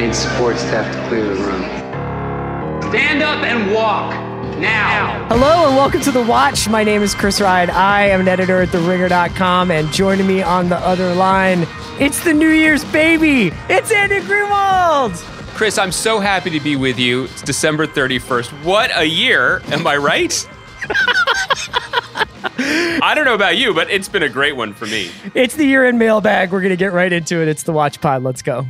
need support staff to clear the room. Stand up and walk. Now. Hello and welcome to The Watch. My name is Chris Ryan. I am an editor at TheRinger.com, and joining me on the other line, it's the New Year's baby. It's Andy Greenwald. Chris, I'm so happy to be with you. It's December 31st. What a year. Am I right? I don't know about you, but it's been a great one for me. It's the year-end mailbag. We're going to get right into it. It's The Watch Pod. Let's go.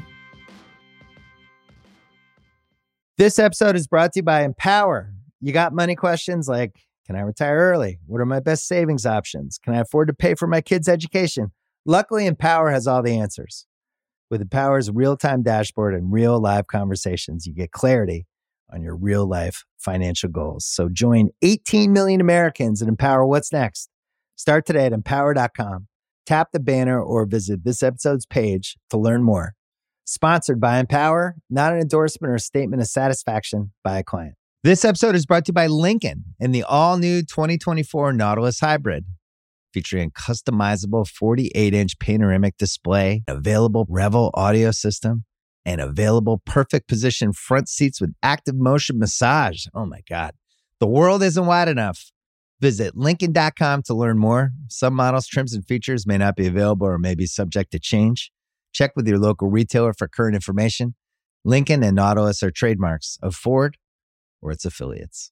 This episode is brought to you by Empower. You got money questions like, can I retire early? What are my best savings options? Can I afford to pay for my kids' education? Luckily, Empower has all the answers. With Empower's real-time dashboard and real live conversations, you get clarity on your real-life financial goals. So join 18 million Americans and Empower what's next. Start today at empower.com. Tap the banner or visit this episode's page to learn more. Sponsored by Empower, not an endorsement or statement of satisfaction by a client. This episode is brought to you by Lincoln and the all-new 2024 Nautilus Hybrid. Featuring a customizable 48-inch panoramic display, available Revel audio system, and available perfect position front seats with active motion massage. Oh my God. The world isn't wide enough. Visit Lincoln.com to learn more. Some models, trims, and features may not be available or may be subject to change. Check with your local retailer for current information. Lincoln and Nautilus are trademarks of Ford or its affiliates.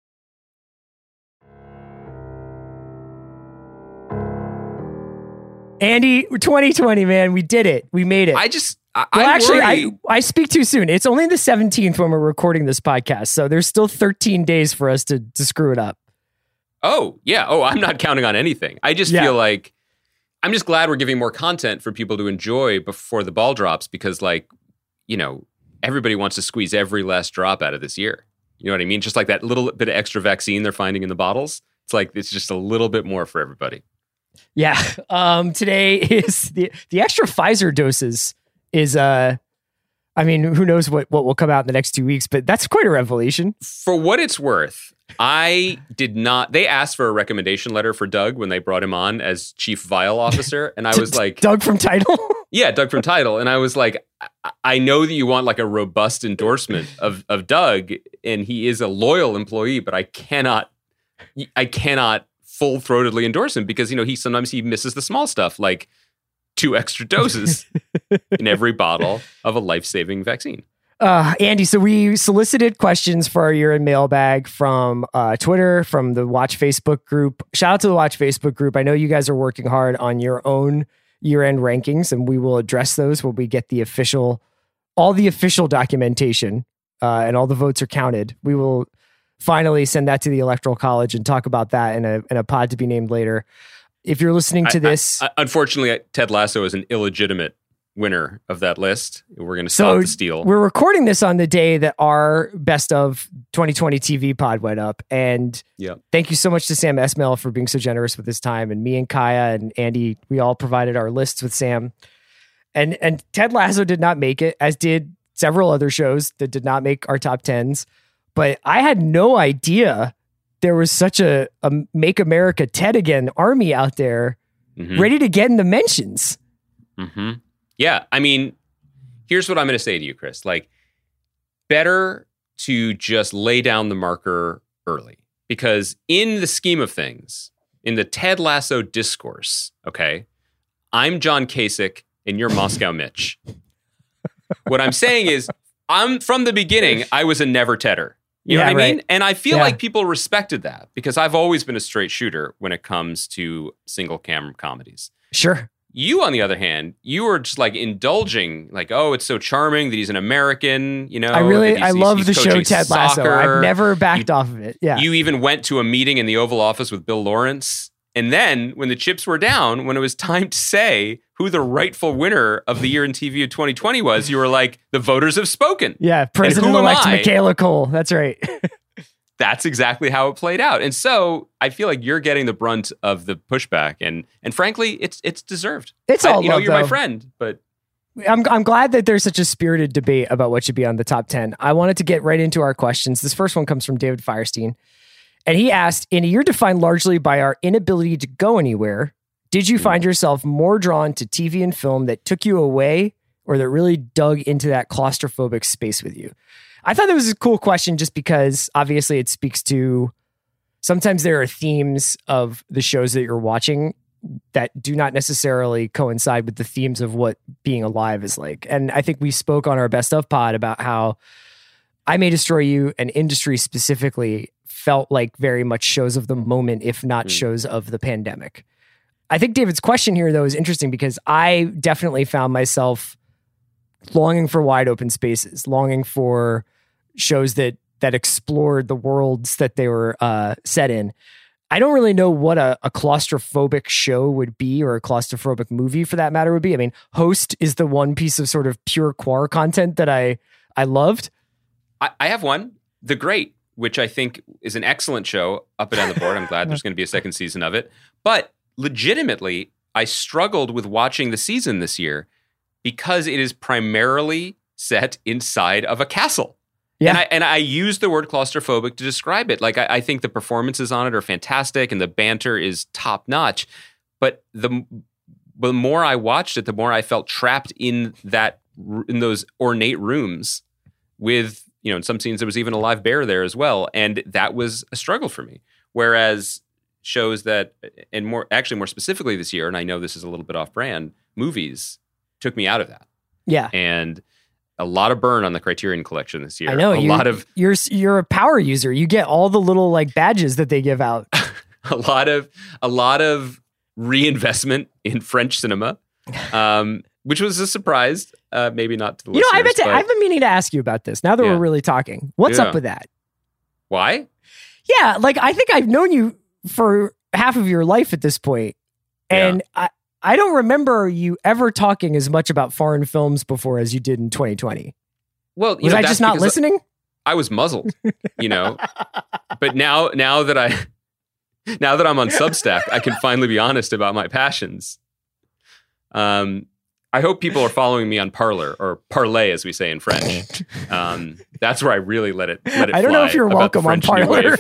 Andy, 2020, man, we did it. We made it. I speak too soon. It's only the 17th when we're recording this podcast, so there's still 13 days for us to screw it up. Oh, yeah. Oh, I'm not counting on anything. I just feel like I'm just glad we're giving more content for people to enjoy before the ball drops because, like, you know, everybody wants to squeeze every last drop out of this year. You know what I mean? Just like that little bit of extra vaccine they're finding in the bottles. It's like it's just a little bit more for everybody. Yeah. Today is the extra Pfizer doses is, I mean, who knows what will come out in the next 2 weeks, but that's quite a revelation. For what it's worth, they asked for a recommendation letter for Doug when they brought him on as chief vial officer. And I was like, Doug from Tidal? Yeah, Doug from Tidal. And I was like, I know that you want like a robust endorsement of Doug, and he is a loyal employee, but I cannot full-throatedly endorse him because, you know, sometimes he misses the small stuff, like 2 extra doses in every bottle of a life-saving vaccine. Andy, so we solicited questions for our year-end mailbag from Twitter, from the Watch Facebook group. Shout out to the Watch Facebook group. I know you guys are working hard on your own year-end rankings, and we will address those when we get all the official documentation and all the votes are counted. We will finally send that to the Electoral College and talk about that in a pod to be named later. If you're listening to this... unfortunately, Ted Lasso is an illegitimate winner of that list. We're going to stop the steal. We're recording this on the day that our Best of 2020 TV pod went up. And thank you so much to Sam Esmail for being so generous with his time. And me and Kaya and Andy, we all provided our lists with Sam. And Ted Lasso did not make it, as did several other shows that did not make our top 10s. But I had no idea there was such a Make America Ted Again army out there ready to get in the mentions. Mm-hmm. Yeah. I mean, here's what I'm going to say to you, Chris. Like, better to just lay down the marker early. Because in the scheme of things, in the Ted Lasso discourse, okay, I'm John Kasich and you're Moscow Mitch. What I'm saying is, from the beginning, I was a never Tedder. You know what I mean? Right. And I feel like people respected that because I've always been a straight shooter when it comes to single cam comedies. Sure. You, on the other hand, you were just like indulging, like, oh, it's so charming that he's an American, you know. I love the show Ted Lasso. I've never backed off of it. Yeah. You even went to a meeting in the Oval Office with Bill Lawrence. And then when the chips were down, when it was time to say who the rightful winner of the year in TV of 2020 was, you were like, the voters have spoken. Yeah, President-elect Michaela Cole. That's right. That's exactly how it played out. And so I feel like you're getting the brunt of the pushback. And frankly, it's deserved. It's all love, you're my friend, but... I'm glad that there's such a spirited debate about what should be on the top 10. I wanted to get right into our questions. This first one comes from David Firestein. And he asked, in a year defined largely by our inability to go anywhere, did you find yourself more drawn to TV and film that took you away or that really dug into that claustrophobic space with you? I thought that was a cool question just because obviously it speaks to sometimes there are themes of the shows that you're watching that do not necessarily coincide with the themes of what being alive is like. And I think we spoke on our Best of pod about how I May Destroy You and Industry specifically felt like very much shows of the moment, if not shows of the pandemic. I think David's question here, though, is interesting because I definitely found myself longing for wide open spaces, longing for shows that explored the worlds that they were set in. I don't really know what a claustrophobic show would be, or a claustrophobic movie for that matter would be. I mean, Host is the one piece of sort of pure queer content that I loved. I have one, The Great, which I think is an excellent show, up and down the board. I'm glad there's going to be a second season of it. But legitimately, I struggled with watching the season this year because it is primarily set inside of a castle. Yeah. And I use the word claustrophobic to describe it. Like, I think the performances on it are fantastic and the banter is top notch. But the more I watched it, the more I felt trapped in those ornate rooms with, in some scenes there was even a live bear there as well. And that was a struggle for me. Whereas shows that, and more specifically this year, and I know this is a little bit off brand, movies took me out of that. Yeah. And a lot of burn on the Criterion Collection this year. I know. You're a power user. You get all the little like badges that they give out. a lot of reinvestment in French cinema, which was a surprise. Maybe not to the listeners. I've been meaning to ask you about this. Now that we're really talking, what's up with that? Why? Yeah, like I think I've known you for half of your life at this point, and I don't remember you ever talking as much about foreign films before as you did in 2020. Well, was I just not listening? I was muzzled, But now that I'm on Substack, I can finally be honest about my passions. I hope people are following me on Parler, or Parlay as we say in French. That's where I really let it fly. I don't know if you're welcome on Parler.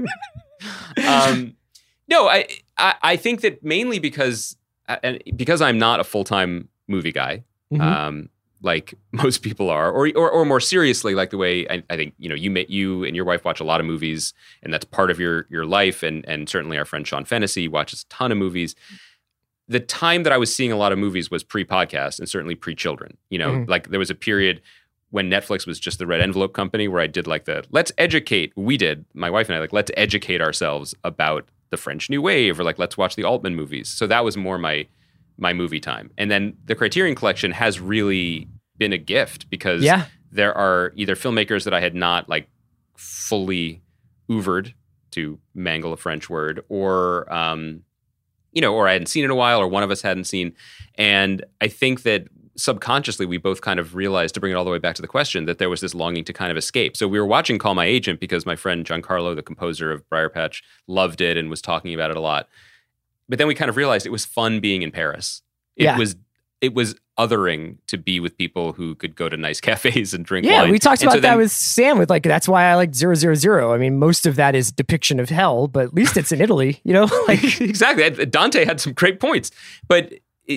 No, I think that mainly because I'm not a full-time movie guy, like most people are, or more seriously, like the way I think you and your wife watch a lot of movies, and that's part of your life, and certainly our friend Sean Fennessy watches a ton of movies. The time that I was seeing a lot of movies was pre-podcast and certainly pre-children. Like there was a period when Netflix was just the red envelope company where I did like let's educate. We did, my wife and I, like, let's educate ourselves about the French New Wave, or like, let's watch the Altman movies. So that was more my movie time. And then the Criterion Collection has really been a gift because there are either filmmakers that I had not like fully oeuvred, to mangle a French word, or or I hadn't seen in a while, or one of us hadn't seen. And I think that subconsciously we both kind of realized, to bring it all the way back to the question, that there was this longing to kind of escape. So we were watching Call My Agent because my friend Giancarlo, the composer of Briarpatch, loved it and was talking about it a lot. But then we kind of realized it was fun being in Paris. It was othering to be with people who could go to nice cafes and drink wine. Yeah, we talked about that with Sam, with like, that's why I like 000. I mean, most of that is depiction of hell, but at least it's in Italy, Like exactly. Dante had some great points. But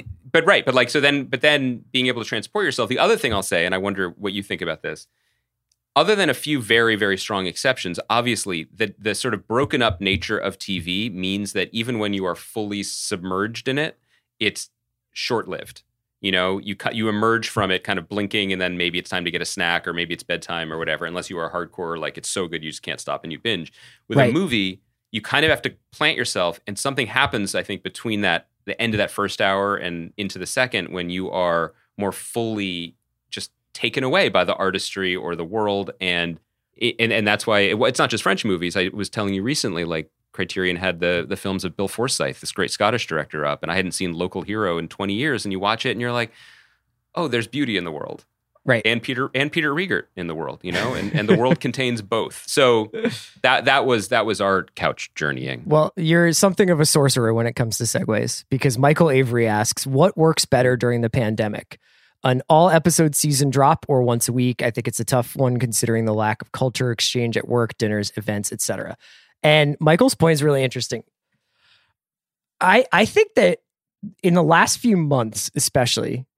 then being able to transport yourself. The other thing I'll say, and I wonder what you think about this, other than a few very, very strong exceptions, obviously the sort of broken up nature of TV means that even when you are fully submerged in it, it's short-lived. You emerge from it kind of blinking, and then maybe it's time to get a snack, or maybe it's bedtime or whatever, unless you are hardcore, like it's so good you just can't stop and you binge. With a movie, you kind of have to plant yourself, and something happens, I think, between the end of that first hour and into the second, when you are more fully just taken away by the artistry or the world. And that's why it's not just French movies. I was telling you recently, like, Criterion had the films of Bill Forsyth, this great Scottish director, up, and I hadn't seen Local Hero in 20 years, and you watch it and you're like, oh, there's beauty in the world. Right. And Peter Riegert in the world, and the world contains both. So that was our couch journeying. Well, you're something of a sorcerer when it comes to segues, because Michael Avery asks, what works better during the pandemic? An all-episode season drop or once a week? I think it's a tough one considering the lack of culture exchange at work, dinners, events, etc. And Michael's point is really interesting. I think that in the last few months, especially,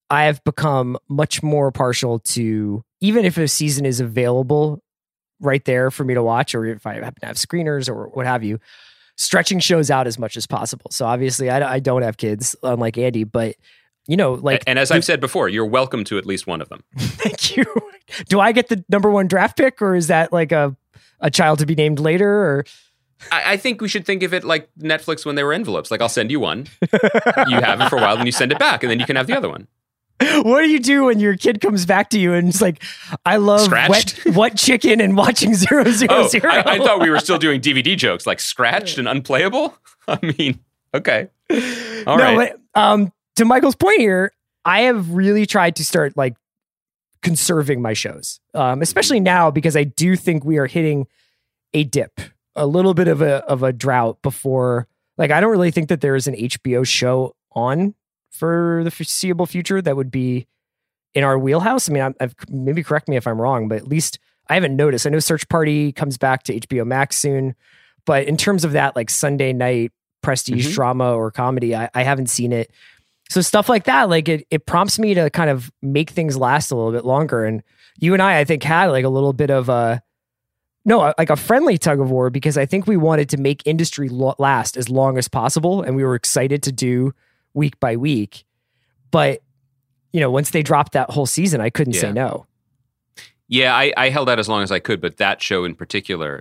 I have become much more partial to, even if a season is available right there for me to watch, or if I happen to have screeners or what have you, stretching shows out as much as possible. So obviously I don't have kids, unlike Andy, but and as I've said before, you're welcome to at least one of them. Thank you. Do I get the number one draft pick, or is that like a child to be named later? Or I think we should think of it like Netflix when they were envelopes. Like, I'll send you one, you have it for a while, then you send it back, and then you can have the other one. What do you do when your kid comes back to you and it's like, I love wet chicken and watching 000? I thought we were still doing DVD jokes, like scratched and unplayable. I mean, okay. All right. But, to Michael's point here, I have really tried to start like conserving my shows, especially now, because I do think we are hitting a dip, a little bit of a drought before. Like, I don't really think that there is an HBO show on for the foreseeable future that would be in our wheelhouse. I mean, maybe correct me if I'm wrong, but at least I haven't noticed. I know Search Party comes back to HBO Max soon, but in terms of that, like Sunday night prestige drama or comedy, I haven't seen it. So stuff like that, like it prompts me to kind of make things last a little bit longer. And you and I think had like a little bit of a friendly tug of war, because I think we wanted to make industry last as long as possible. And we were excited to do week by week. But, once they dropped that whole season, I couldn't say no. Yeah, I held out as long as I could. But that show in particular,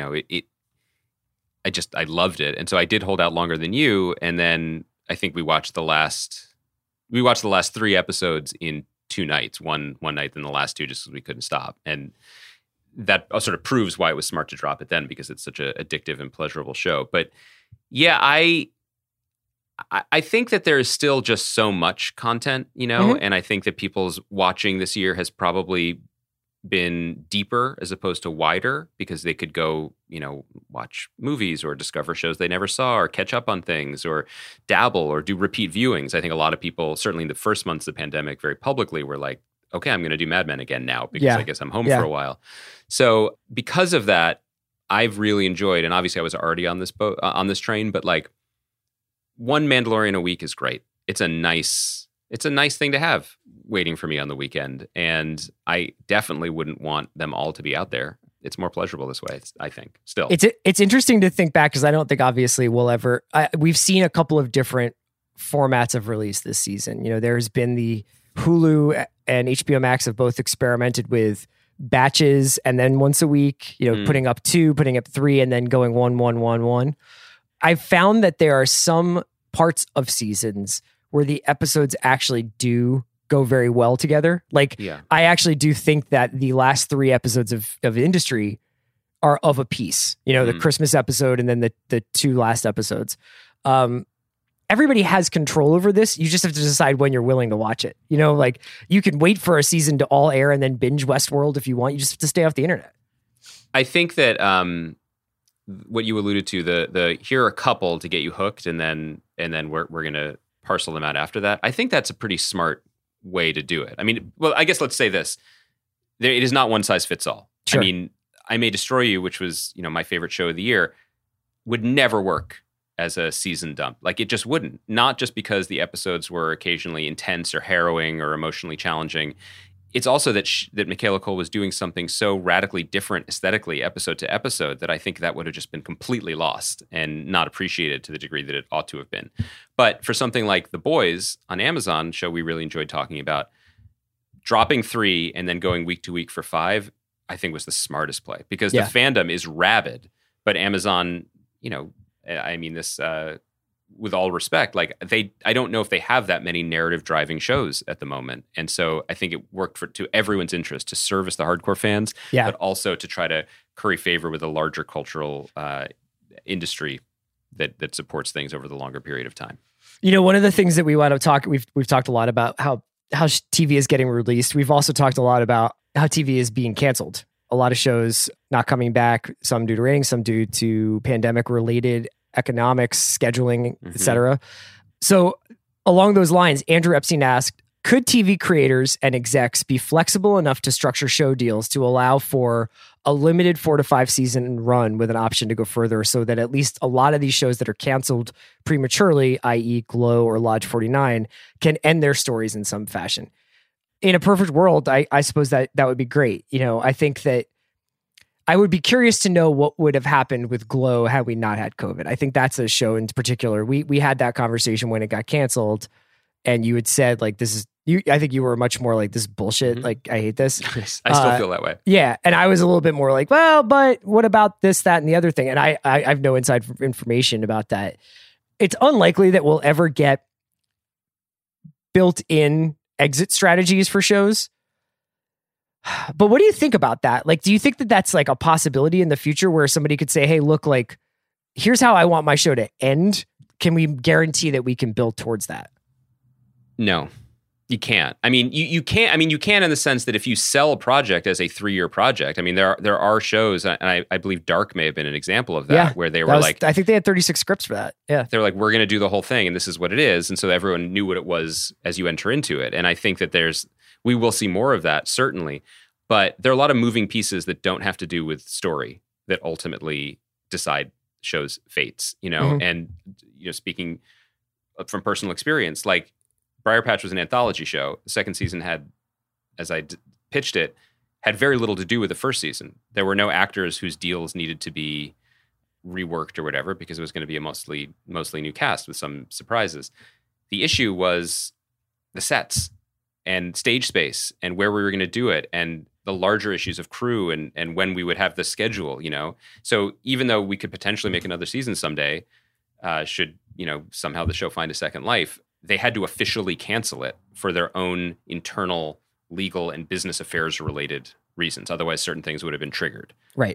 I loved it. And so I did hold out longer than you. And then I think we watched the last 3 episodes in 2 nights, one night, then the last 2 just because we couldn't stop. And that sort of proves why it was smart to drop it then, because it's such an addictive and pleasurable show. But yeah, I think that there is still just so much content, and I think that people's watching this year has probably been deeper as opposed to wider, because they could go, watch movies or discover shows they never saw, or catch up on things, or dabble or do repeat viewings. I think a lot of people, certainly in the first months of the pandemic, very publicly were like, okay, I'm going to do Mad Men again now, because I guess I'm home for a while. So because of that, I've really enjoyed, and obviously I was already on this boat, on this train, but like, one Mandalorian a week is great. It's a nice thing to have waiting for me on the weekend. And I definitely wouldn't want them all to be out there. It's more pleasurable this way, I think, still. It's interesting to think back, because I don't think obviously we'll ever... we've seen a couple of different formats of release this season. There's been the Hulu and HBO Max have both experimented with batches, and then once a week, putting up 2, putting up 3, and then going 1, 1, 1, 1. I've found that there are some parts of seasons where the episodes actually do go very well together. Like, I actually do think that the last 3 episodes of Industry are of a piece. The Christmas episode and then the 2 last episodes. Everybody has control over this. You just have to decide when you're willing to watch it. Like, you can wait for a season to all air and then binge Westworld if you want. You just have to stay off the internet. I think that what you alluded to, the here are a couple to get you hooked, and then we're going to parcel them out after that. I think that's a pretty smart way to do it. I mean, well, I guess let's say this. It is not one size fits all. Sure. I mean, I May Destroy You, which was, my favorite show of the year, would never work as a season dump. Like, it just wouldn't. Not just because the episodes were occasionally intense or harrowing or emotionally challenging. It's also that Michaela Coel was doing something so radically different aesthetically, episode to episode, that I think that would have just been completely lost and not appreciated to the degree that it ought to have been. But for something like The Boys on Amazon, show we really enjoyed talking about, dropping 3 and then going week to week for 5, I think was the smartest play, because the fandom is rabid, but Amazon, I mean this with all respect, like I don't know if they have that many narrative driving shows at the moment. And so I think it worked to everyone's interest to service the hardcore fans, but also to try to curry favor with a larger cultural industry that supports things over the longer period of time. One of the things that we want to talk, we've talked a lot about how TV is getting released. We've also talked a lot about how TV is being canceled. A lot of shows not coming back, some due to ratings, some due to pandemic related economics, scheduling, etc. So along those lines, Andrew Epstein asked, Could TV creators and execs be flexible enough to structure show deals to allow for a limited 4 to 5 season run with an option to go further, so that at least a lot of these shows that are canceled prematurely, i.e. Glow or Lodge 49, can end their stories in some fashion? In a perfect world, I suppose that would be great. I think that I would be curious to know what would have happened with Glow had we not had COVID. I think that's a show in particular. We had that conversation when it got canceled, and you had said, like, this is, I think you were much more like, this is bullshit. Mm-hmm. Like, I hate this. I still feel that way. Yeah. And I was a little bit more like, well, but what about this, that, and the other thing? And I have no inside information about that. It's unlikely that we'll ever get built-in exit strategies for shows. But what do you think about that? Like, do you think that that's like a possibility in the future where somebody could say, hey, look, like, here's how I want my show to end. Can we guarantee that we can build towards that? No, you can't. I mean, you can't. I mean, you can in the sense that if you sell a project as a 3-year project, I mean, there are shows, and I believe Dark may have been an example of that, where they were like, I think they had 36 scripts for that. Yeah. They're like, we're going to do the whole thing, and this is what it is. And so everyone knew what it was as you enter into it. And I think that we will see more of that, certainly. But there are a lot of moving pieces that don't have to do with story that ultimately decide shows' fates, Mm-hmm. And, speaking from personal experience, like Briar Patch was an anthology show. The second season had, as I pitched it, had very little to do with the first season. There were no actors whose deals needed to be reworked or whatever, because it was going to be a mostly new cast with some surprises. The issue was the sets and stage space and where we were going to do it, and the larger issues of crew and when we would have the schedule, So even though we could potentially make another season someday, should, somehow the show find a second life, they had to officially cancel it for their own internal legal and business affairs related reasons. Otherwise, certain things would have been triggered. Right.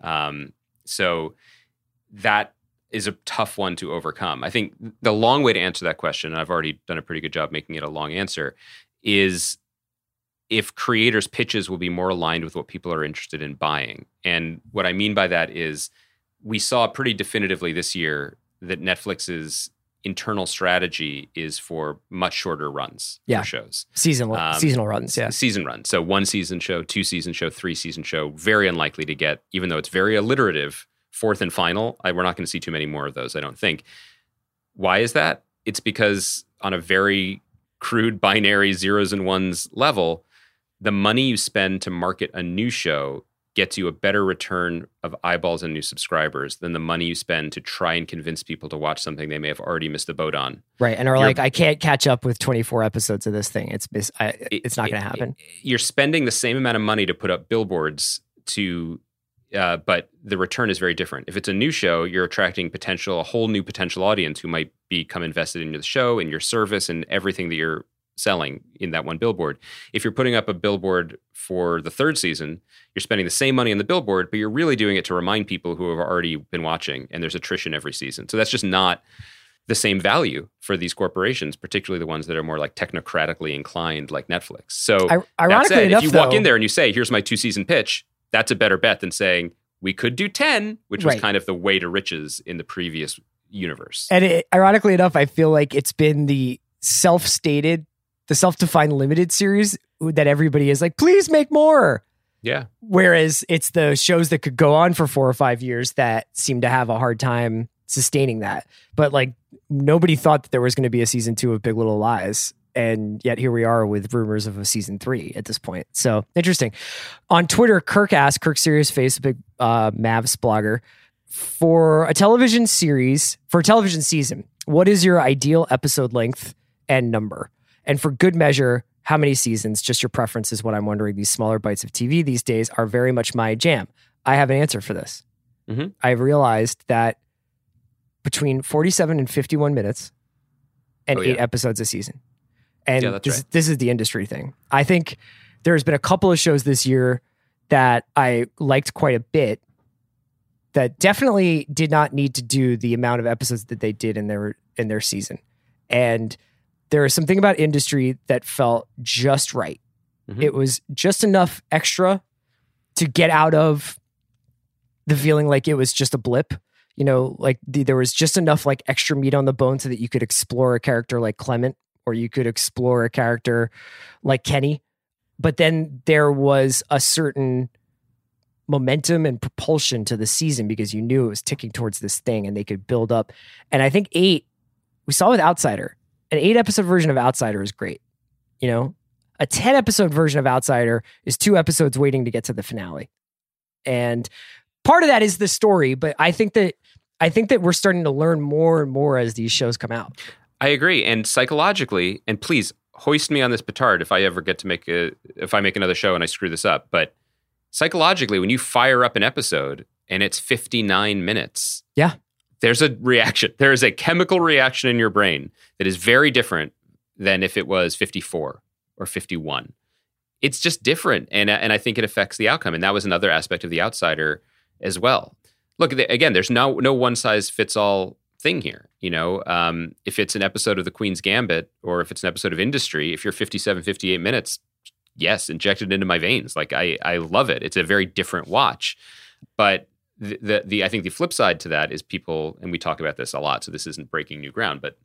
So that is a tough one to overcome. I think the long way to answer that question, and I've already done a pretty good job making it a long answer, is if creators' pitches will be more aligned with what people are interested in buying. And what I mean by that is we saw pretty definitively this year that Netflix's internal strategy is for much shorter runs for shows. Seasonal runs, yeah. Season runs. So 1 season show, 2 season show, 3 season show, very unlikely to get, even though it's very alliterative, 4th and final. We're not going to see too many more of those, I don't think. Why is that? It's because on a very crude binary zeros and ones level, the money you spend to market a new show gets you a better return of eyeballs and new subscribers than the money you spend to try and convince people to watch something they may have already missed the boat on. Right. And are like, I can't catch up with 24 episodes of this thing. It's not going to happen. You're spending the same amount of money to put up billboards but the return is very different. If it's a new show, you're attracting a whole new potential audience who might become invested in the show, in your service, and everything that you're selling in that one billboard. If you're putting up a billboard for the 3rd season, you're spending the same money on the billboard, but you're really doing it to remind people who have already been watching, and there's attrition every season. So that's just not the same value for these corporations, particularly the ones that are more like technocratically inclined like Netflix. So ironically said, enough, if you walk in there and you say, here's my 2-season pitch, that's a better bet than saying we could do 10, which was kind of the way to riches in the previous universe. And ironically enough, I feel like it's been the self-defined limited series that everybody is like, please make more. Yeah. Whereas it's the shows that could go on for 4 or 5 years that seem to have a hard time sustaining that. But like nobody thought that there was going to be a season 2 of Big Little Lies. And yet here we are with rumors of a season 3 at this point. So interesting. On Twitter, Kirk Serious Face, a big Mavs blogger, for a television season, what is your ideal episode length and number? And for good measure, how many seasons? Just your preference is what I'm wondering. These smaller bites of TV these days are very much my jam. I have an answer for this. Mm-hmm. I realized that between 47 and 51 minutes and 8 episodes a season. And this is the industry thing. I think there's been a couple of shows this year that I liked quite a bit that definitely did not need to do the amount of episodes that they did in their season. And there was something about industry that felt just right. Mm-hmm. It was just enough extra to get out of the feeling like it was just a blip. Like there was just enough like extra meat on the bone so that you could explore a character like Clement or you could explore a character like Kenny. But then there was a certain momentum and propulsion to the season because you knew it was ticking towards this thing and they could build up. And I think 8, we saw with Outsider, an 8-episode version of Outsider is great. You know, a 10-episode version of Outsider is 2 episodes waiting to get to the finale. And part of that is the story, but I think that we're starting to learn more and more as these shows come out. I agree. And psychologically, and please hoist me on this petard if I ever get to if I make another show and I screw this up, but psychologically, when you fire up an episode and it's 59 minutes, yeah, there's a reaction. There is a chemical reaction in your brain that is very different than if it was 54 or 51. It's just different. And I think it affects the outcome. And that was another aspect of The Outsider as well. Look, again, there's no one size fits all thing here. You know, if it's an episode of The Queen's Gambit or if it's an episode of Industry, if you're 57, 58 minutes, yes, inject it into my veins. Like I love it. It's a very different watch. But I think the flip side to that is people, and we talk about this a lot, so this isn't breaking new ground, but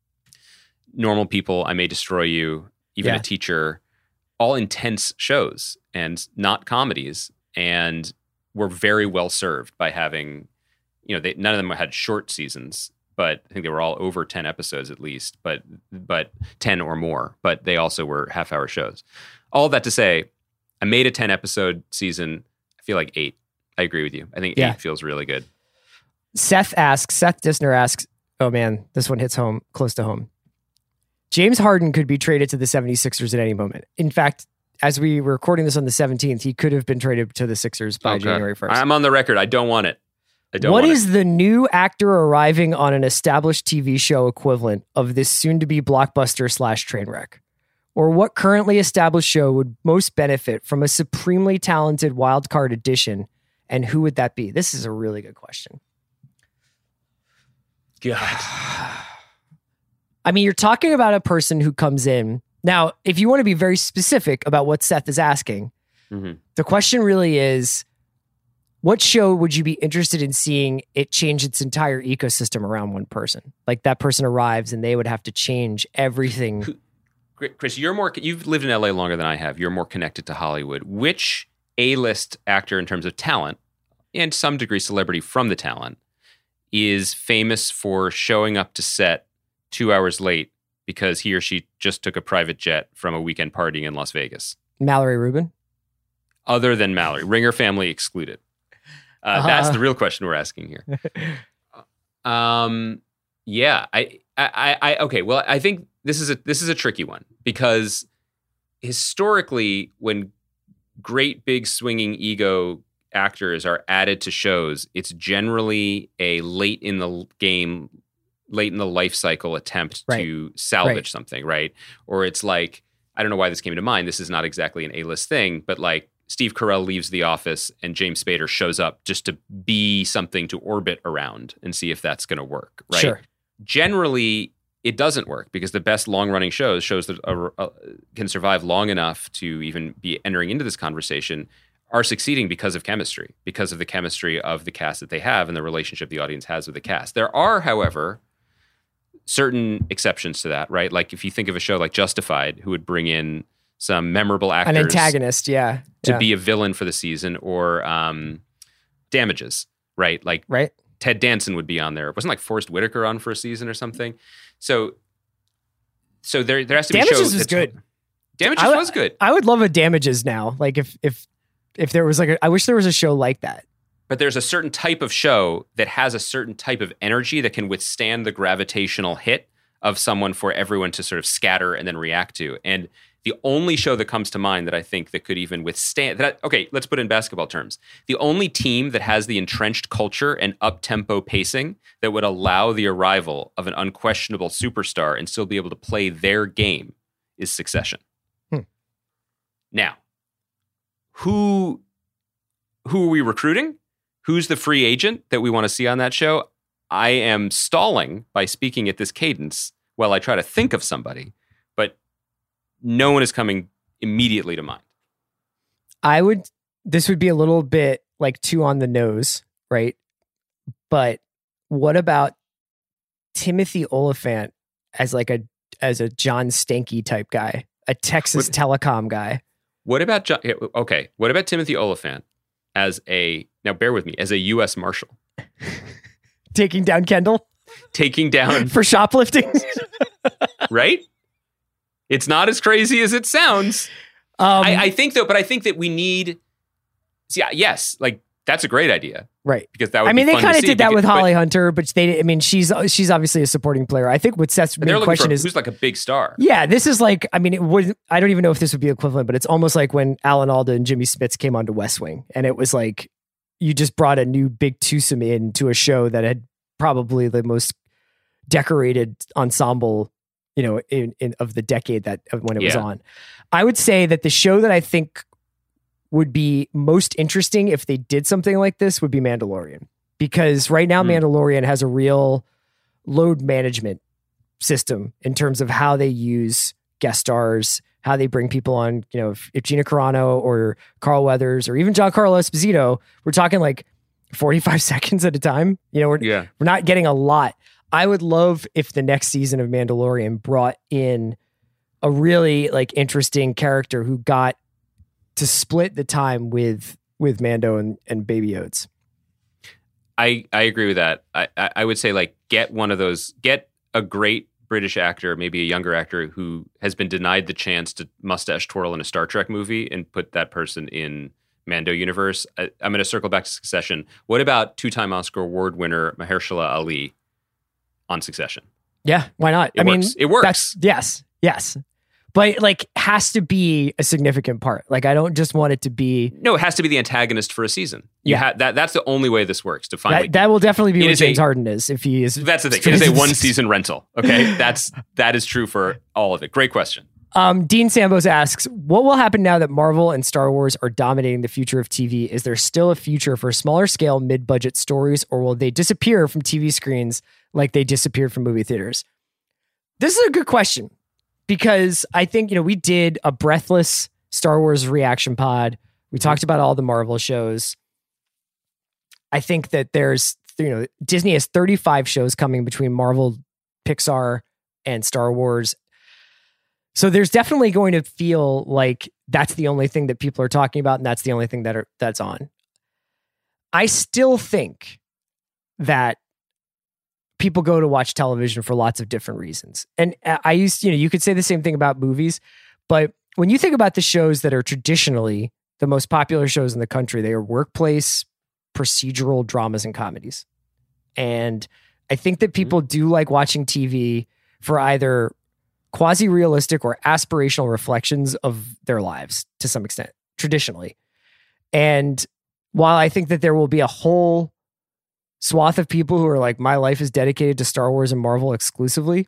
normal people, I May Destroy You, even A Teacher, all intense shows and not comedies, and were very well served by having, you know, none of them had short seasons, but I think they were all over 10 episodes at least, but 10 or more, but they also were half-hour shows. All that to say, I made a 10-episode season. I feel like 8. I agree with you. I think 8 feels really good. Seth Dissner asks, oh man, this one hits home, close to home. James Harden could be traded to the 76ers at any moment. In fact, as we were recording this on the 17th, he could have been traded to the Sixers by January 1st. I'm on the record. I don't want it. What is the new actor arriving on an established TV show equivalent of this soon-to-be blockbuster / train wreck? Or what currently established show would most benefit from a supremely talented wildcard addition, and who would that be? This is a really good question. God. I mean, you're talking about a person who comes in. Now, if you want to be very specific about what Seth is asking, the question really is, what show would you be interested in seeing it change its entire ecosystem around one person? Like that person arrives and they would have to change everything. Chris, you've lived in LA longer than I have. You're more connected to Hollywood. Which A-list actor in terms of talent, and to some degree celebrity from the talent, is famous for showing up to set 2 hours late because he or she just took a private jet from a weekend partying in Las Vegas? Mallory Rubin? Other than Mallory. Ringer family excluded. That's the real question we're asking here. Yeah. Okay. Well, I think this is a tricky one because historically, when great big swinging ego actors are added to shows, it's generally a late in the life cycle attempt to salvage something, right? Or it's like, I don't know why this came to mind. This is not exactly an A-list thing, but like Steve Carell leaves The Office and James Spader shows up just to be something to orbit around and see if that's going to work, right? Sure. Generally, it doesn't work because the best long-running shows that can survive long enough to even be entering into this conversation are succeeding because of chemistry, because of the chemistry of the cast that they have and the relationship the audience has with the cast. There are, however, certain exceptions to that, right? Like if you think of a show like Justified, who would bring in some memorable actors, an antagonist, to be a villain for the season, or Damages, right? Like Ted Danson would be on there. Wasn't like Forrest Whitaker on for a season or something? So there has to be Damages shows. Was good. Damages was good. I would love a Damages now. Like if there was I wish there was a show like that. But there's a certain type of show that has a certain type of energy that can withstand the gravitational hit of someone for everyone to sort of scatter and then react to. And the only show that comes to mind that I think that could even withstand that, okay, let's put it in basketball terms. The only team that has the entrenched culture and up-tempo pacing that would allow the arrival of an unquestionable superstar and still be able to play their game is Succession. Now, who are we recruiting? Who's the free agent that we want to see on that show? I am stalling by speaking at this cadence while I try to think of somebody, but no one is coming immediately to mind. This would be a little bit like too on the nose, right? But what about Timothy Olyphant as like a as a John Stanky type guy, a Texas Telecom guy. What about What about Timothy Oliphant as now bear with me, as a U.S. Marshal? Taking down Kendall? Taking down... For shoplifting? Right? It's not as crazy as it sounds. I think that we need... Yes, like, that's a great idea. Right. Because that would be they fun kind to of see, did that with Holly Hunter, but she's obviously a supporting player. I think what Seth's main question is... who's like a big star. Yeah, this is like, I don't even know if this would be equivalent, but it's almost like when Alan Alda and Jimmy Smits came onto West Wing, and it was like, you just brought a new big twosome into a show that had probably the most decorated ensemble, in of the decade when it was on. I would say that the show that I think would be most interesting if they did something like this would be Mandalorian, because right now Mandalorian has a real load management system in terms of how they use guest stars, how they bring people on. If Gina Carano or Carl Weathers or even Giancarlo Esposito, we're talking like 45 seconds at a time. We're not getting a lot. I would love if the next season of Mandalorian brought in a really like interesting character who got to split the time with Mando and Baby Yoda. I agree with that. I would say like get a great British actor, maybe a younger actor who has been denied the chance to mustache twirl in a Star Trek movie, and put that person in Mando universe. I'm going to circle back to Succession. What about 2-time Oscar Award winner Mahershala Ali on Succession? Yeah, why not? It works. Yes. But like, has to be a significant part. Like, I don't just want it to be. No, it has to be the antagonist for a season. That's the only way this works. To find that will definitely be what James Harden is if he is. That's the thing. It is a 1-season rental. Okay, that is true for all of it. Great question. Dean Sambos asks, what will happen now that Marvel and Star Wars are dominating the future of TV? Is there still a future for smaller scale, mid-budget stories, or will they disappear from TV screens like they disappeared from movie theaters? This is a good question, because I think, we did a breathless Star Wars reaction pod. We talked about all the Marvel shows. I think that there's, Disney has 35 shows coming between Marvel, Pixar, and Star Wars. So there's definitely going to feel like that's the only thing that people are talking about, and that's the only thing that's on. I still think that people go to watch television for lots of different reasons. And you could say the same thing about movies, but when you think about the shows that are traditionally the most popular shows in the country, they are workplace, procedural dramas, and comedies. And I think that people do like watching TV for either quasi-realistic or aspirational reflections of their lives to some extent, traditionally. And while I think that there will be a whole swath of people who are like, my life is dedicated to Star Wars and Marvel exclusively,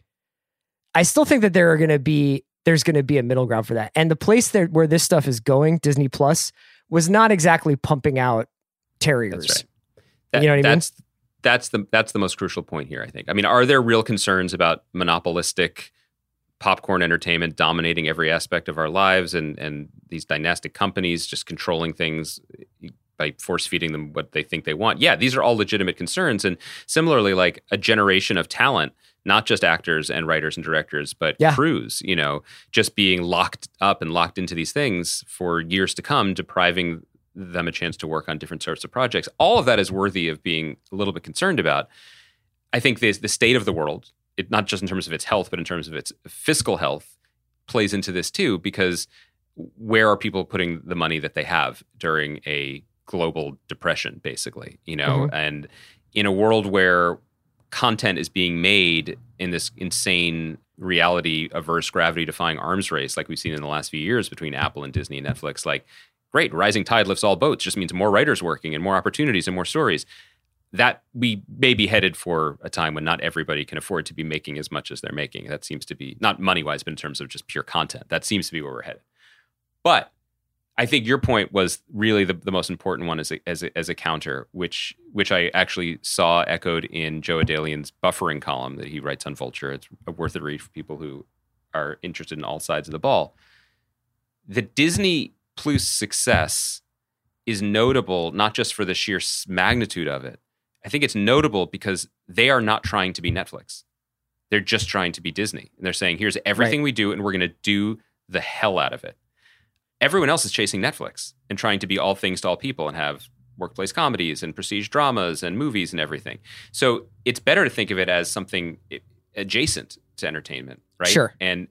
I still think that there's going to be a middle ground for that. And the place where this stuff is going, Disney Plus, was not exactly pumping out terriers. That's right. You know what I mean? That's the most crucial point here, I think. I mean, are there real concerns about monopolistic popcorn entertainment dominating every aspect of our lives, and these dynastic companies just controlling things by force feeding them what they think they want? Yeah, these are all legitimate concerns. And similarly, like a generation of talent, not just actors and writers and directors, but crews, just being locked up and locked into these things for years to come, depriving them a chance to work on different sorts of projects. All of that is worthy of being a little bit concerned about. I think the state of the world, not just in terms of its health, but in terms of its fiscal health, plays into this too, because where are people putting the money that they have during a global depression, basically, and in a world where content is being made in this insane reality averse, gravity defying arms race like we've seen in the last few years between Apple and Disney and Netflix, like, great, rising tide lifts all boats just means more writers working and more opportunities and more stories. That we may be headed for a time when not everybody can afford to be making as much as they're making. That seems to be, not money-wise, but in terms of just pure content. That seems to be where we're headed. But I think your point was really the most important one as a counter, which I actually saw echoed in Joe Adalian's buffering column that he writes on Vulture. It's worth a read for people who are interested in all sides of the ball. The Disney Plus success is notable not just for the sheer magnitude of it. I think it's notable because they are not trying to be Netflix. They're just trying to be Disney. And they're saying, here's everything we do, and we're going to do the hell out of it. Everyone else is chasing Netflix and trying to be all things to all people and have workplace comedies and prestige dramas and movies and everything. So it's better to think of it as something adjacent to entertainment, right? Sure. And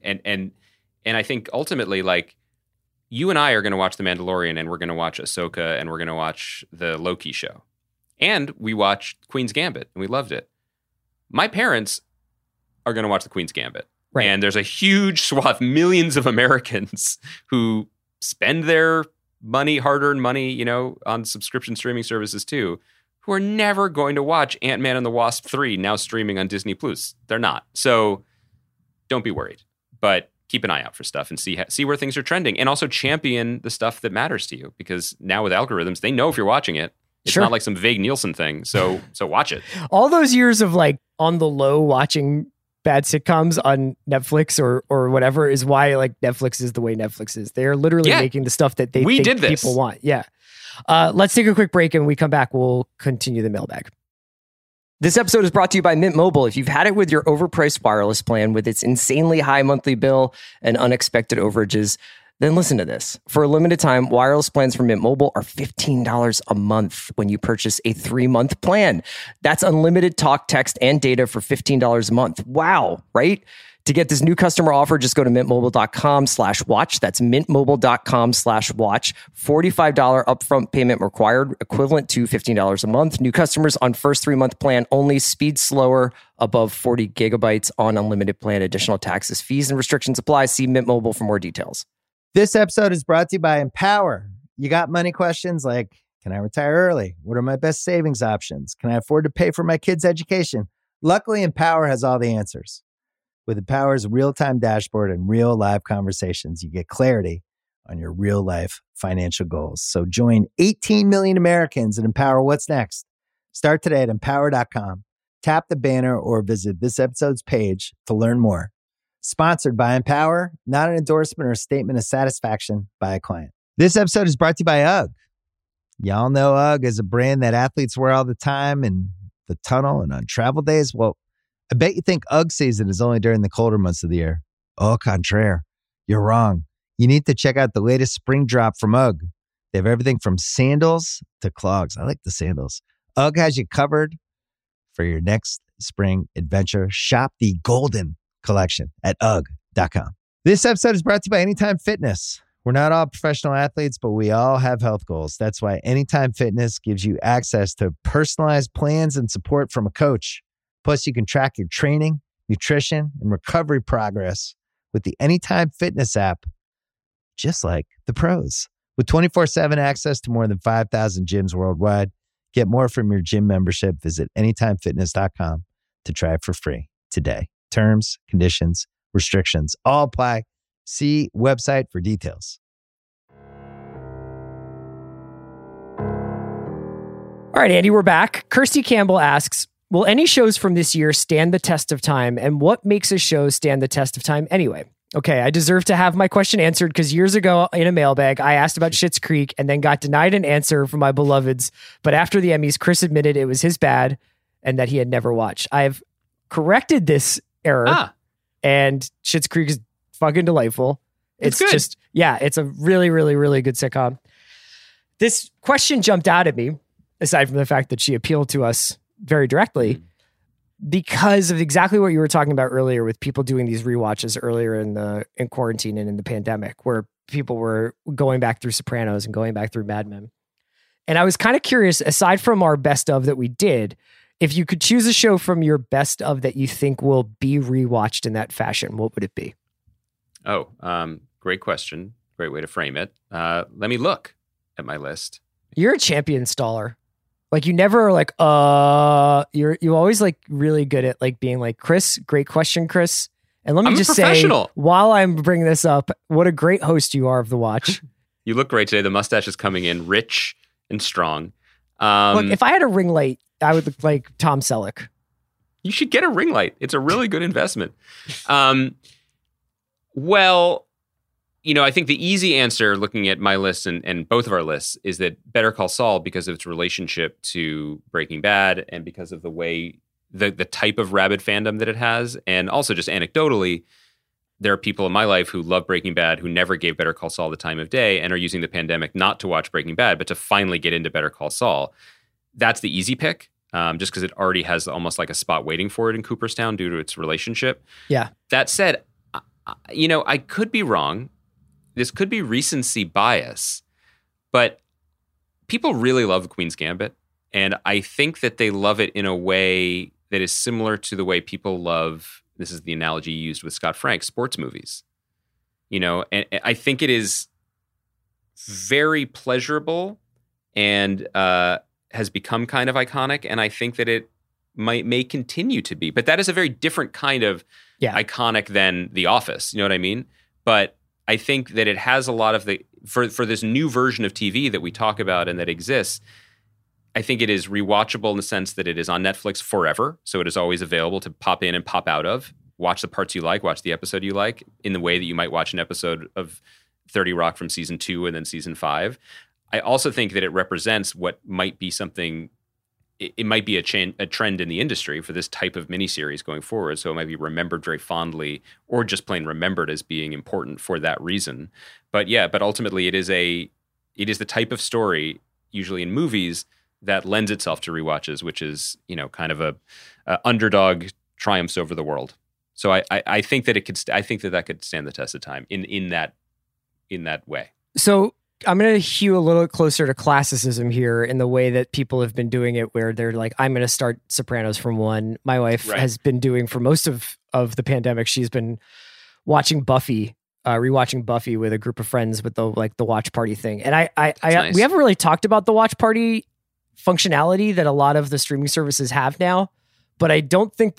I think ultimately, like, you and I are going to watch The Mandalorian, and we're going to watch Ahsoka, and we're going to watch the Loki show. And we watched Queen's Gambit, and we loved it. My parents are going to watch the Queen's Gambit. Right. And there's a huge swath, millions of Americans who spend their money, hard-earned money, you know, on subscription streaming services too, who are never going to watch Ant-Man and the Wasp 3 now streaming on Disney+. They're not. So don't be worried. But keep an eye out for stuff and see where things are trending, and also champion the stuff that matters to you, because now with algorithms, they know if you're watching it. It's not like some vague Nielsen thing. So watch it. All those years of like on the low watching bad sitcoms on Netflix or whatever is why like Netflix is the way Netflix is. They're literally making the stuff that they think people want. Yeah. Let's take a quick break, and when we come back, we'll continue the mailbag. This episode is brought to you by Mint Mobile. If you've had it with your overpriced wireless plan with its insanely high monthly bill and unexpected overages, then listen to this. For a limited time, wireless plans from Mint Mobile are $15 a month when you purchase a 3-month plan. That's unlimited talk, text, and data for $15 a month. Wow, right? To get this new customer offer, just go to mintmobile.com/watch. That's mintmobile.com/watch. $45 upfront payment required, equivalent to $15 a month. New customers on first 3-month plan only. Speed slower, above 40 gigabytes on unlimited plan. Additional taxes, fees, and restrictions apply. See Mint Mobile for more details. This episode is brought to you by Empower. You got money questions like, can I retire early? What are my best savings options? Can I afford to pay for my kids' education? Luckily, Empower has all the answers. With Empower's real-time dashboard and real live conversations, you get clarity on your real-life financial goals. So join 18 million Americans and empower what's next. Start today at empower.com. Tap the banner or visit this episode's page to learn more. Sponsored by Empower, not an endorsement or a statement of satisfaction by a client. This episode is brought to you by UGG. Y'all know UGG is a brand that athletes wear all the time in the tunnel and on travel days. Well, I bet you think UGG season is only during the colder months of the year. Au contraire, you're wrong. You need to check out the latest spring drop from UGG. They have everything from sandals to clogs. I like the sandals. UGG has you covered for your next spring adventure. Shop the Golden Collection at UGG.com. This episode is brought to you by Anytime Fitness. We're not all professional athletes, but we all have health goals. That's why Anytime Fitness gives you access to personalized plans and support from a coach. Plus, you can track your training, nutrition, and recovery progress with the Anytime Fitness app, just like the pros. With 24/7 access to more than 5,000 gyms worldwide, get more from your gym membership. Visit anytimefitness.com to try it for free today. Terms, conditions, restrictions all apply. See website for details. All right, Andy, we're back. Kirsty Campbell asks, will any shows from this year stand the test of time? And what makes a show stand the test of time anyway? Okay, I deserve to have my question answered because years ago in a mailbag, I asked about Schitt's Creek and then got denied an answer from my beloveds. But after the Emmys, Chris admitted it was his bad and that he had never watched. I've corrected this error and Schitt's Creek is fucking delightful. It's just, it's a really, really, really good sitcom. This question jumped out at me, aside from the fact that she appealed to us very directly, because of exactly what you were talking about earlier with people doing these rewatches earlier in quarantine and in the pandemic, where people were going back through Sopranos and going back through Mad Men. And I was kind of curious, aside from our best of that we did, if you could choose a show from your best of that you think will be rewatched in that fashion, what would it be? Great question. Great way to frame it. Let me look at my list. You're a champion staller. Like you never are like, you always like really good at like being like, Chris, great question, Chris. And let me just say, while I'm bringing this up, what a great host you are of The Watch. You look great today. The mustache is coming in rich and strong. Look, if I had a ring light, I would look like Tom Selleck. You should get a ring light. It's a really good investment. Well, you know, I think the easy answer looking at my list and both of our lists is that Better Call Saul, because of its relationship to Breaking Bad and because of the way the type of rabid fandom that it has. And also just anecdotally, there are people in my life who love Breaking Bad who never gave Better Call Saul the time of day and are using the pandemic not to watch Breaking Bad, but to finally get into Better Call Saul. That's the easy pick, just because it already has almost like a spot waiting for it in Cooperstown due to its relationship. Yeah. That said, I could be wrong. This could be recency bias, but people really love Queen's Gambit. And I think that they love it in a way that is similar to the way people love, this is the analogy used with Scott Frank, sports movies. And I think it is very pleasurable and has become kind of iconic. And I think that it may continue to be. But that is a very different kind of iconic than The Office. You know what I mean? But I think that it has a lot of for this new version of TV that we talk about and that exists, I think it is rewatchable in the sense that it is on Netflix forever. So it is always available to pop in and pop out of. Watch the parts you like, watch the episode you like, in the way that you might watch an episode of 30 Rock from season 2 and then season 5. I also think that it represents what might be something, it might be a trend in the industry for this type of miniseries going forward. So it might be remembered very fondly or just plain remembered as being important for that reason. But ultimately it is the type of story, usually in movies, that lends itself to rewatches, which is, kind of a underdog triumphs over the world. So I think that that could stand the test of time in that way. So I'm going to hew a little closer to classicism here in the way that people have been doing it, where they're like, I'm going to start Sopranos from 1. My wife has been doing for most of the pandemic. She's been watching Buffy, rewatching Buffy with a group of friends with the watch party thing. And nice. We haven't really talked about the watch party functionality that a lot of the streaming services have now, but I don't think